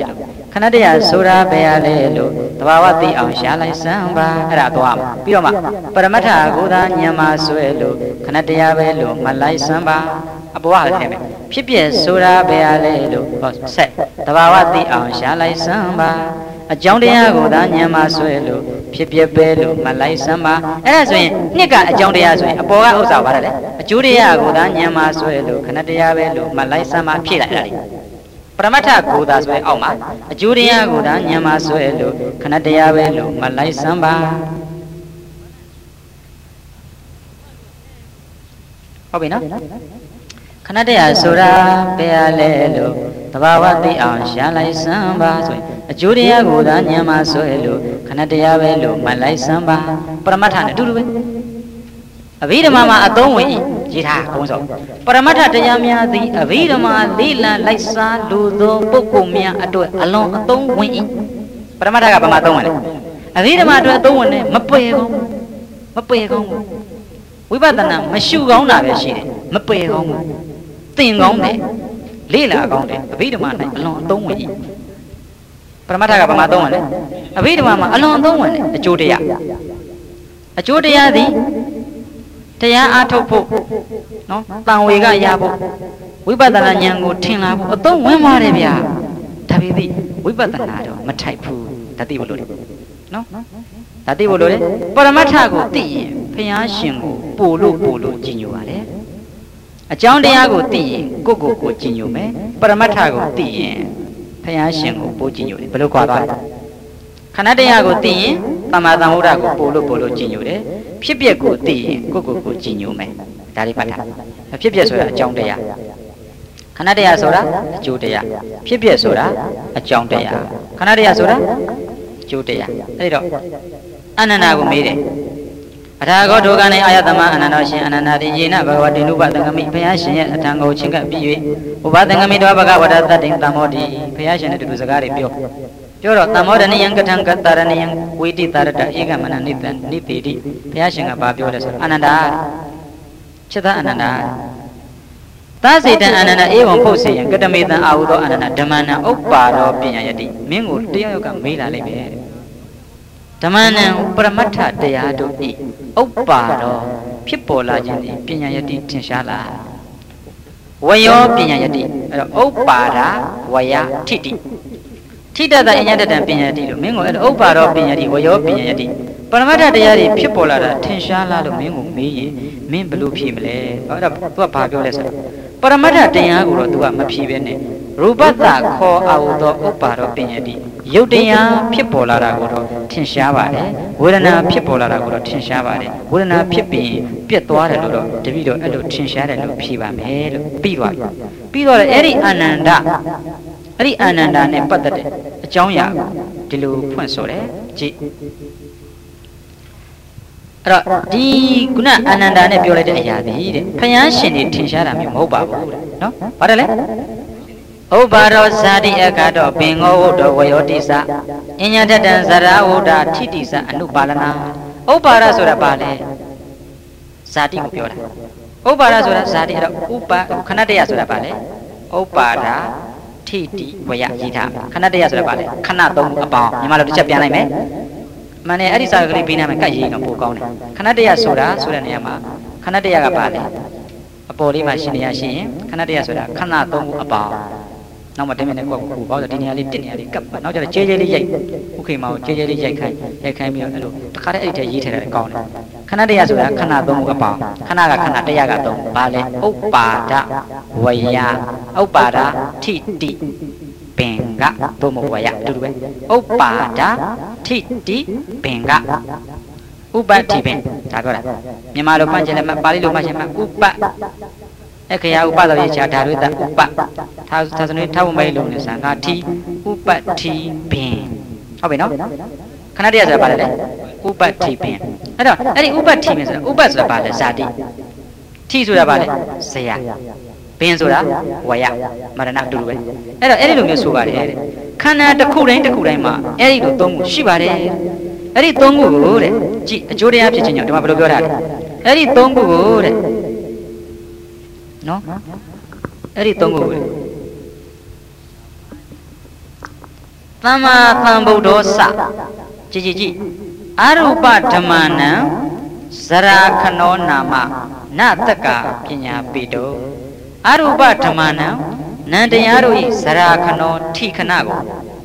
ခဏတည်းဆိုတာဘယ်ရလဲလို့တဘာဝသိအောင်ရှားလိုက်စမ်းပါအဲ့ဒါသွားမှာပြီးတော့မှပရမတ္ထကိုသာညံမှာဆွဲလို့ခဏတည်းပဲလို့မလိုက်စမ်းပါအပေါ်ကလည်းဖြစ်ပြဆိုတာဘယ်ရလဲလို့ဟောဆက်တဘာဝသိအောင်ရှားလိုက်စမ်းပါအကြောင်းတရားကိုသာညံမှာဆွဲလို့ဖြစ်ပြပဲလို့မလိုက်စမ်းပါအဲ့ဒါဆိုရင်နှစ်ကအကြောင်းတရားဆိုရင်အပေါ်ကဥစ္စာပါတယ်လေအကျိုးတရားကိုသာညံမှာဆွဲလို့ခဏတရားပဲလို့မလိုက်စမ်းပါဖြည့်လိုက်အဲ့ဒါလေးပရမတ္ထကိုသာဆွဲအောင်ပါအကျိုးတရားကိုသာညံမှာဆွဲလို့ခဏတရားပဲလို့မလိုက်စမ်းပါဟုတ်ပြီနော်ခဏတည်းဆိုတာဘယ်ရလဲလို့တဘာဝသိအောင်ရှားလိုက်စမ်းပါဆိုရင်အကျိုးတရားကိုသာညံမှာဆွဲလို့ခဏတရားပဲလို့မလိုက်စမ်းပါပရမတ္ထနဲ့အတူတူပဲအဘိဓမ္မာမှာအသုံးဝင်ရေးထားကုန်းစောပရမတ္ထတရားများသည်အဘိဓမ္မာလေးလံလိုက်စားလူသောပုဂ္ဂိုလ်များအတွက်အလွန်အသုံးဝင်၏ပရမတ္ထကဘာမှသုံးဝင်လဲအဘိဓမ္မာအတွက်အသုံးဝင်တယ်မပယ်ကောင်းမပယ်ကောင်းဘူးဝိပဿနာမရှုကောင်းတာပဲရှိတယ်မပယ်ကောင်းဘူးသင်ကောင်းတယ်လေးလာကောင်းတယ်အဘိဓမ္မာ၌အလွန်အသုံးဝင်၏ပရမတ္ထကဘာမှသုံးဝင်လဲအဘိဓမ္မာမှာအလွန်အသုံးဝင်တယ်အကျိုးတရားအကျိုးတရားသည်တရားအားထုတ်ဖို့နော်တန်ဝေကရဖို့ဝိပဿနာဉာဏ်ကိုထင်လာဖို့အသုံးဝင်ပါတယ်ဗျာဒါပေမဲ့ဝိပဿနာတော့မထိုက်ဘူးဒါသိဖို့လိုတယ်နော်ဒါသိဖို့လိုတယ်ပရမတ္ထကိုသိရင်ဘုရားရှင်ကိုပို့လို့ပို့လို့ကြည်ညိုပါတယ်အကြောင်းတရားကိုသိရင်ကိုယ့်ကိုယ်ကိုကြည်ညိုမယ်ပရမတ္ထကိုသိရင်ဘုရားရှင်ကိုပို့ကြည်ညိုတယ်ဘယ်လိုကြွားသွားလဲခဏတရားကိုသိရင်သမ္မာသမ္ဗုဒ္ဓကိုပို့လို့ပို့လို့ကြည်ညိုတယ်ဖြစ်ပျက်ကိုသိရင်ကိုယ့်ကိုယ်ကိုကြည်ညိုမယ်ဒါလေးမှတ်ထားဖြစ်ပျက်ဆိုတာအကြောင်းတရားခဏတရားဆိုတာအကျိုးတရားဖြစ်ပျက်ဆိုတာအကြောင်းတရားခဏတရားဆိုတာအကျိုးတရားအဲ့တော့အနန္တကိုမေးတယ်အထာဂောဒုက္ခနဲ့အာယတမအနန္တရှင်အနန္တတိယေနဘဂဝတိနုပသံဃမိဘုရားရှင်ရဲ့အထံကိုချင်းကပ်ပြီး၍ဥပသံဃမိတောဘဂဝတတတ္တိတမောတိဘုရားရှင်နဲ့တူတူစကားတွေပြောပြောတော့တမောဒနိယံကထံကတ္တရဏိယံဝိတိတရတဧကမနနိတံနိတိတိဘုရားရှင်ကဘာပြောလဲဆိုတော့အနန္တချက်သားအနန္တသာစေတံအနန္တဧဝံဖုတ်စေယံကတမေတံအာဟုသောအနန္တဓမ္မနံဥပ္ပါရောပညာယတိမင်းကိုတရားယောက်ကမေးလာလိမ့်မယ်ဓမ္မနံပရမတ္ထတရားတို့ဤဥပ္ပါရောဖြစ်ပေါ်လာခြင်းဤပညာယတိထင်ရှားလာဝယောပညာယတိအဲ့တော့ဥပ္ပါဒဝယထိတိထိတတအညတတံပညာယတိလို့မင်းကိုအဲ့တော့ဥပ္ပါရောပညာယတိဝယောပညာယတိပရမတ္ထတရားတွေဖြစ်ပေါ်လာတာထင်ရှားလာလို့မင်းကိုမေးရင်မင်းဘယ်လိုဖြေမလဲအဲ့တော့ तू ကဘာပြောလဲဆိုတော့ပရမတ္ထတရားကိုတော့ तू ကမဖြေဘဲနဲ့ရူပတ္တခေါ်အာဟုသောဥပ္ပါရောပညာယတိရုပ်တရားဖြစ်ပေါ်လာတာကိုတော့ထင်ရှားပါတယ်ဝေဒနာဖြစ်ပေါ်လာတာကိုတော့ထင်ရှားပါတယ်ဝေဒနာဖြစ်ပြီးပြတ်သွားတယ်လို့တော့တပိတော့အဲ့လိုထင်ရှားတယ်လို့ဖြေပါမယ်လို့ပြီးသွားပြီပြီးတော့အဲ့ဒီအာနန္ဒအဲ့ဒီအာနန္ဒနဲ့ပတ်သက်တဲ့အကြောင်းအရာဒီလိုဖွင့်ဆိုတယ်ကြည့်အဲ့တော့ဒီခုနအာနန္ဒနဲ့ပြောလိုက်တဲ့အရာဒီတဲ့ဖယားရှင်တွေထင်ရှားတာမျိုးမဟုတ်ပါဘူးတဲ့နော်ဘာတယ်လဲဥပ္ပါရောဇာတိအခါတော့ပင်ငောဝုဒ္ဓဝယောတိစအညတတံဇရာဝုဒ္ဓထိတိစအနုပါလနာဥပ္ပါရဆိုတာဘာလဲဇာတိကိုပြောတာဥပ္ပါရဆိုတာဇာတိအဲ့တော့ဥပ္ပါခဏတရဆိုတာဘာလဲဥပ္ပါဒထိတိဝယရေးထားခဏတရဆိုတာဘာလဲခဏသုံးအပေါင်းညီမတို့တစ်ချက်ပြန်လိုက်မယ်မနဲ့အဲ့ဒီစာကလေးပေးနာမယ်ကတ်ရေးတော့ပိုကောင်းတယ်ခဏတရဆိုတာဆိုတဲ့နေရာမှာခဏတရကဘာလဲအပေါ်လေးမှာရှင်းနေရရှင်းရင်ခဏတရဆိုတာခဏသုံးအပေါင်းနောက်မှတင်းမြနဲ့ကိုယ့်ကိုယ်ပေါ့ဆိုဒီနေရာလေးတစ်နေရာလေးကပ်နောက်ကျတော့ကျဲကျဲလေးရိုက်ဥခေမောင်ကျဲကျဲလေးရိုက်ခိုင်းရိုက်ခိုင်းပြီးတော့အဲ့လိုတခါတည်းအဲ့ဒီထဲရေးထည့်တယ်ကောင်းတယ်ခဏတရဆိုတာခဏသုံးခုအပေါင်းခဏကခဏတရကသုံးဘာလဲဥပ္ပါဒဝယဥပ္ပါဒထိတိပင်ကသို့မဟုတ်ဝယအတူတူပဲဥပ္ပါဒထိတိပင်ကဥပ္ပတိပင်ဒါပြောတာမြန်မာလိုမှတ်ချင်တယ်ပါဠိလိုမှတ်ချင်မှာဥပ္ပအခရာဥပသောရေချာဓာရွေတဥပသာသာစနွေထောက်မဲလုံးနဲ့ဆံငါတိဥပတိပင်ဟုတ်ပြီနော်ခဏတည်းဆိုတာဘာလဲလဲဥပတိပင်အဲ့တော့အဲ့ဒီဥပတိပင်ဆိုတာဥပဆိုတာဘာလဲဇာတိထိဆိုတာဘာလဲဇယပင်ဆိုတာဝယမရဏအတူတူပဲအဲ့တော့အဲ့ဒီလိုမျိုးဆိုပါတယ်တဲ့ခန္ဓာတစ်ခုတိုင်းတစ်ခုတိုင်းမှာအဲ့ဒီလိုသုံးခုရှိပါတယ်အဲ့ဒီသုံးခုကိုတဲ့ကြည့်အကျိုးတရားဖြစ်ခြင်းကြောင့်ဒီမှာဘယ်လိုပြောတာလဲအဲ့ဒီသုံးခုကိုတဲ့နော်အဲ့ဒီသုံးခုကိုသမ္မာသမ္ဗုဒ္ဓောစကြည်ကြည်ကြည်အရူပဓမ္မနံဇရာခနောနာမနတက္ကပညာပိတောအရူပဓမ္မနံနန္တရားတို့ဤဇရာခနောထိခဏကို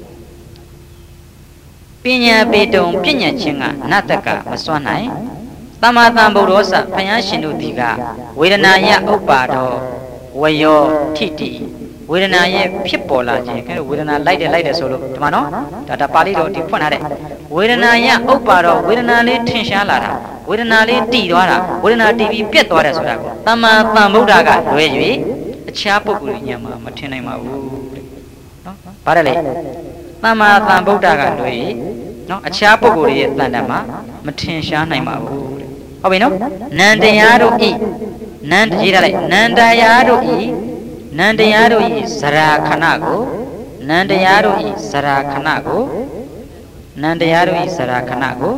ပညာပေတုံပြညတ်ခြင်းကနတကမစွမ်းနိုင်သမ္မာသမ္ဗုဒ္ဓောစဘုရားရှင်တို့ဒီကဝေဒနာယဥပ္ပါဒောဝယောထိတိဝေဒနာရဲ့ဖြစ်ပေါ်လာခြင်းအဲဝေဒနာလိုက်တယ်လိုက်တယ်ဆိုလို့ဒီမှာနော်ဒါဒါပါဠိတော်ဒီဖွင့်ထားတဲ့ဝေဒနာယဥပ္ပါဒောဝေဒနာလေးထင်ရှားလာတာဝေဒနာလေးတည်သွားတာဝေဒနာတည်ပြီးပြတ်သွားတယ်ဆိုတာကိုသမ္မာသမ္ဗုဒ္ဓကလွဲ၍အခြားပုဂ္ဂိုလ်ဉာဏ်မှာမထင်နိုင်ပါဘူးတဲ့နော်ဗါတယ်လေသမ္မာသမ္ဗုဒ္ဓကလွဲ၍နော်အခြားပုဂ္ဂိုလ်ရဲ့တဏ္ဍာမှာမထင်ရှားနိုင်ပါဘူးတဲ့ဟုတ်ပြီနော်နန္တရားတို့ဤနန္ရေးထားလိုက်နန္တရားတို့ဤနန္တရားတို့ဤဇရာခဏကိုနန္တရားတို့ဤဇရာခဏကိုနန္တရားတို့ဤဇရာခဏကို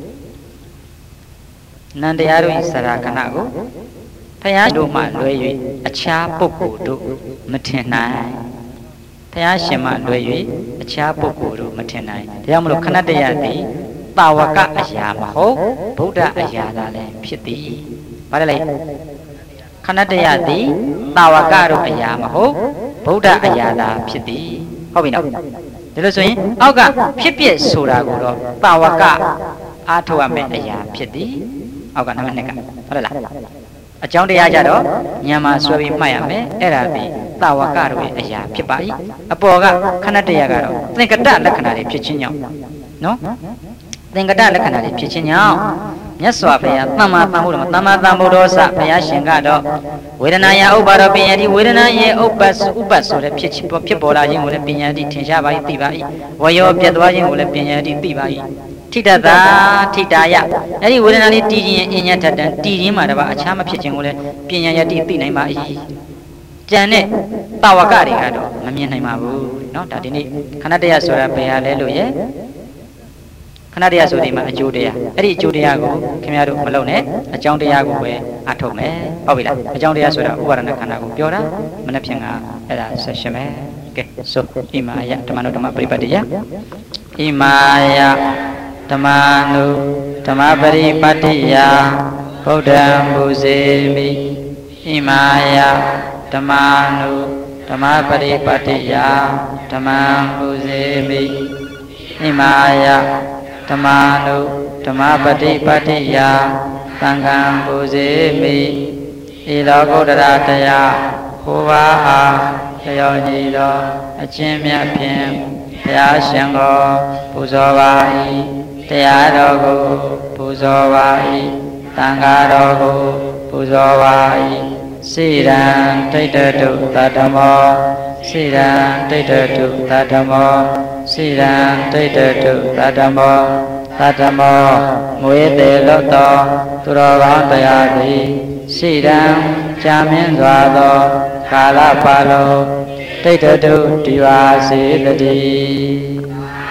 နန္တရားတို့ဤဇရာခဏကိုဘုရားတို့မှလွဲ၍အခြားပုဂ္ဂိုလ်တို့မထင်နိုင်ဘုရားရှင်မှလွဲ၍အခြားပုဂ္ဂိုလ်တို့မထင်နိုင်ဒါကြောင့်မလို့ခဏတရသည်တာဝကအရာမဟုတ်ဗုဒ္ဓအရာသာလည်းဖြစ်သည်ဗါတယ်လေခဏတရသည်တာဝကတို့အရာမဟုတ်ဗုဒ္ဓအရာသာဖြစ်သည်ဟုတ်ပြီနော်ဒါလို့ဆိုရင်အောက်ကဖြစ်ပြဆိုတာကိုတော့တာဝကအားထုတ်ရမယ့်အရာဖြစ်သည်အောက်ကနံပါတ်နှစ်ကဟုတ်လားအကြောင်းတရားကြတော့ဉာဏ်မှာဆွဲပြီးမှတ်ရမယ်အဲ့ဒါပြီးတာဝကတို့ရဲ့အရာဖြစ်ပါ၏အပေါ်ကခဏတရားကတော့သင်္ကတလက္ခဏာတွေဖြစ်ခြင်းကြောင့်နော်သင်္ကတလက္ခဏာတွေဖြစ်ခြင်းကြောင့်မြတ်စွာဘုရားသမ္မာသမ္ဗုဒ္ဓသမ္မာသမ္ဗုဒ္ဓောစဘုရားရှင်ကတော့ဝေဒနာယဥပ္ပါဒောပညာတိဝေဒနာရဲ့ဥပ္ပတ်ဥပ္ပတ်ဆိုတဲ့ဖြစ်ဖြစ်ပေါ်လာခြင်းကိုလည်းပညာတိထင်ရှားပါ၏သိပါ၏ဝယောပြတ်သွားခြင်းကိုလည်းပညာတိသိပါ၏ထိတ္တသာထိတာယအဲ့ဒီဝေဒနာလေးတည်ခြင်းအညတ်ထတန်တည်ခြင်းမှာတပါအခြားမဖြစ်ခြင်းကိုလည်းပညာယတိသိနိုင်ပါ၏ကြံတဲ့တာဝကတွေကတော့မမြင်နိုင်ပါဘူးเนาะဒါဒီနေ့ခဏတရားဆိုတာဘယ်ဟာလဲလို့ရဲ့ခဏတရားဆိုဒီမှာအကျိုးတရားအဲ့ဒီအကျိုးတရားကိုခင်ဗျားတို့မလုံနဲ့အကြောင်းတရားကိုပဲအထုတ်မယ်ဟုတ်ပြီလားအကြောင်းတရားဆိုတာဥပါဒနာခန္ဓာကိုပြောတာမနှက်ဖြင့်ကအဲ့ဒါဆက်ရှင်မယ်ကဲဆိုဣမာယဓမ္မနုဓမ္မပရိပတ်တိယဣမာယဓမ္မနုဓမ္မပရိပတ်တိယဗုဒ္ဓံပူဇေမိဣမာယဓမ္မနုဓမ္မပရိပတ်တိယဓမ္မံပူဇေမိဣမာယဓမ္မနုဓမ္မပฏิပတ်တိယသံဃံပူဇေမိဤလောကုတ္တရာတရားဟောပါအားလျော်ညီသောအချင်းမြတ်ဖြင့်ဘုရားရှင်ကိုပူဇော်ပါ၏တရားတော်ကိုပူဇော်ပါ၏သံဃာတော်ကိုပူဇော်ပါ၏စိရန်တိတ္တတုသတ္တမောစိရန်တိတ္တတုသတ္တမောစိရန်တိတ္တတုသတ္တမောသတ္တမောမွေသေးလွတ်သောသူတော်ကောင်းတရားသည်စိရန်ကြာမြင့်စွာသောကာလပါလုံးတိတ္တတုဒီဝါစေတည်း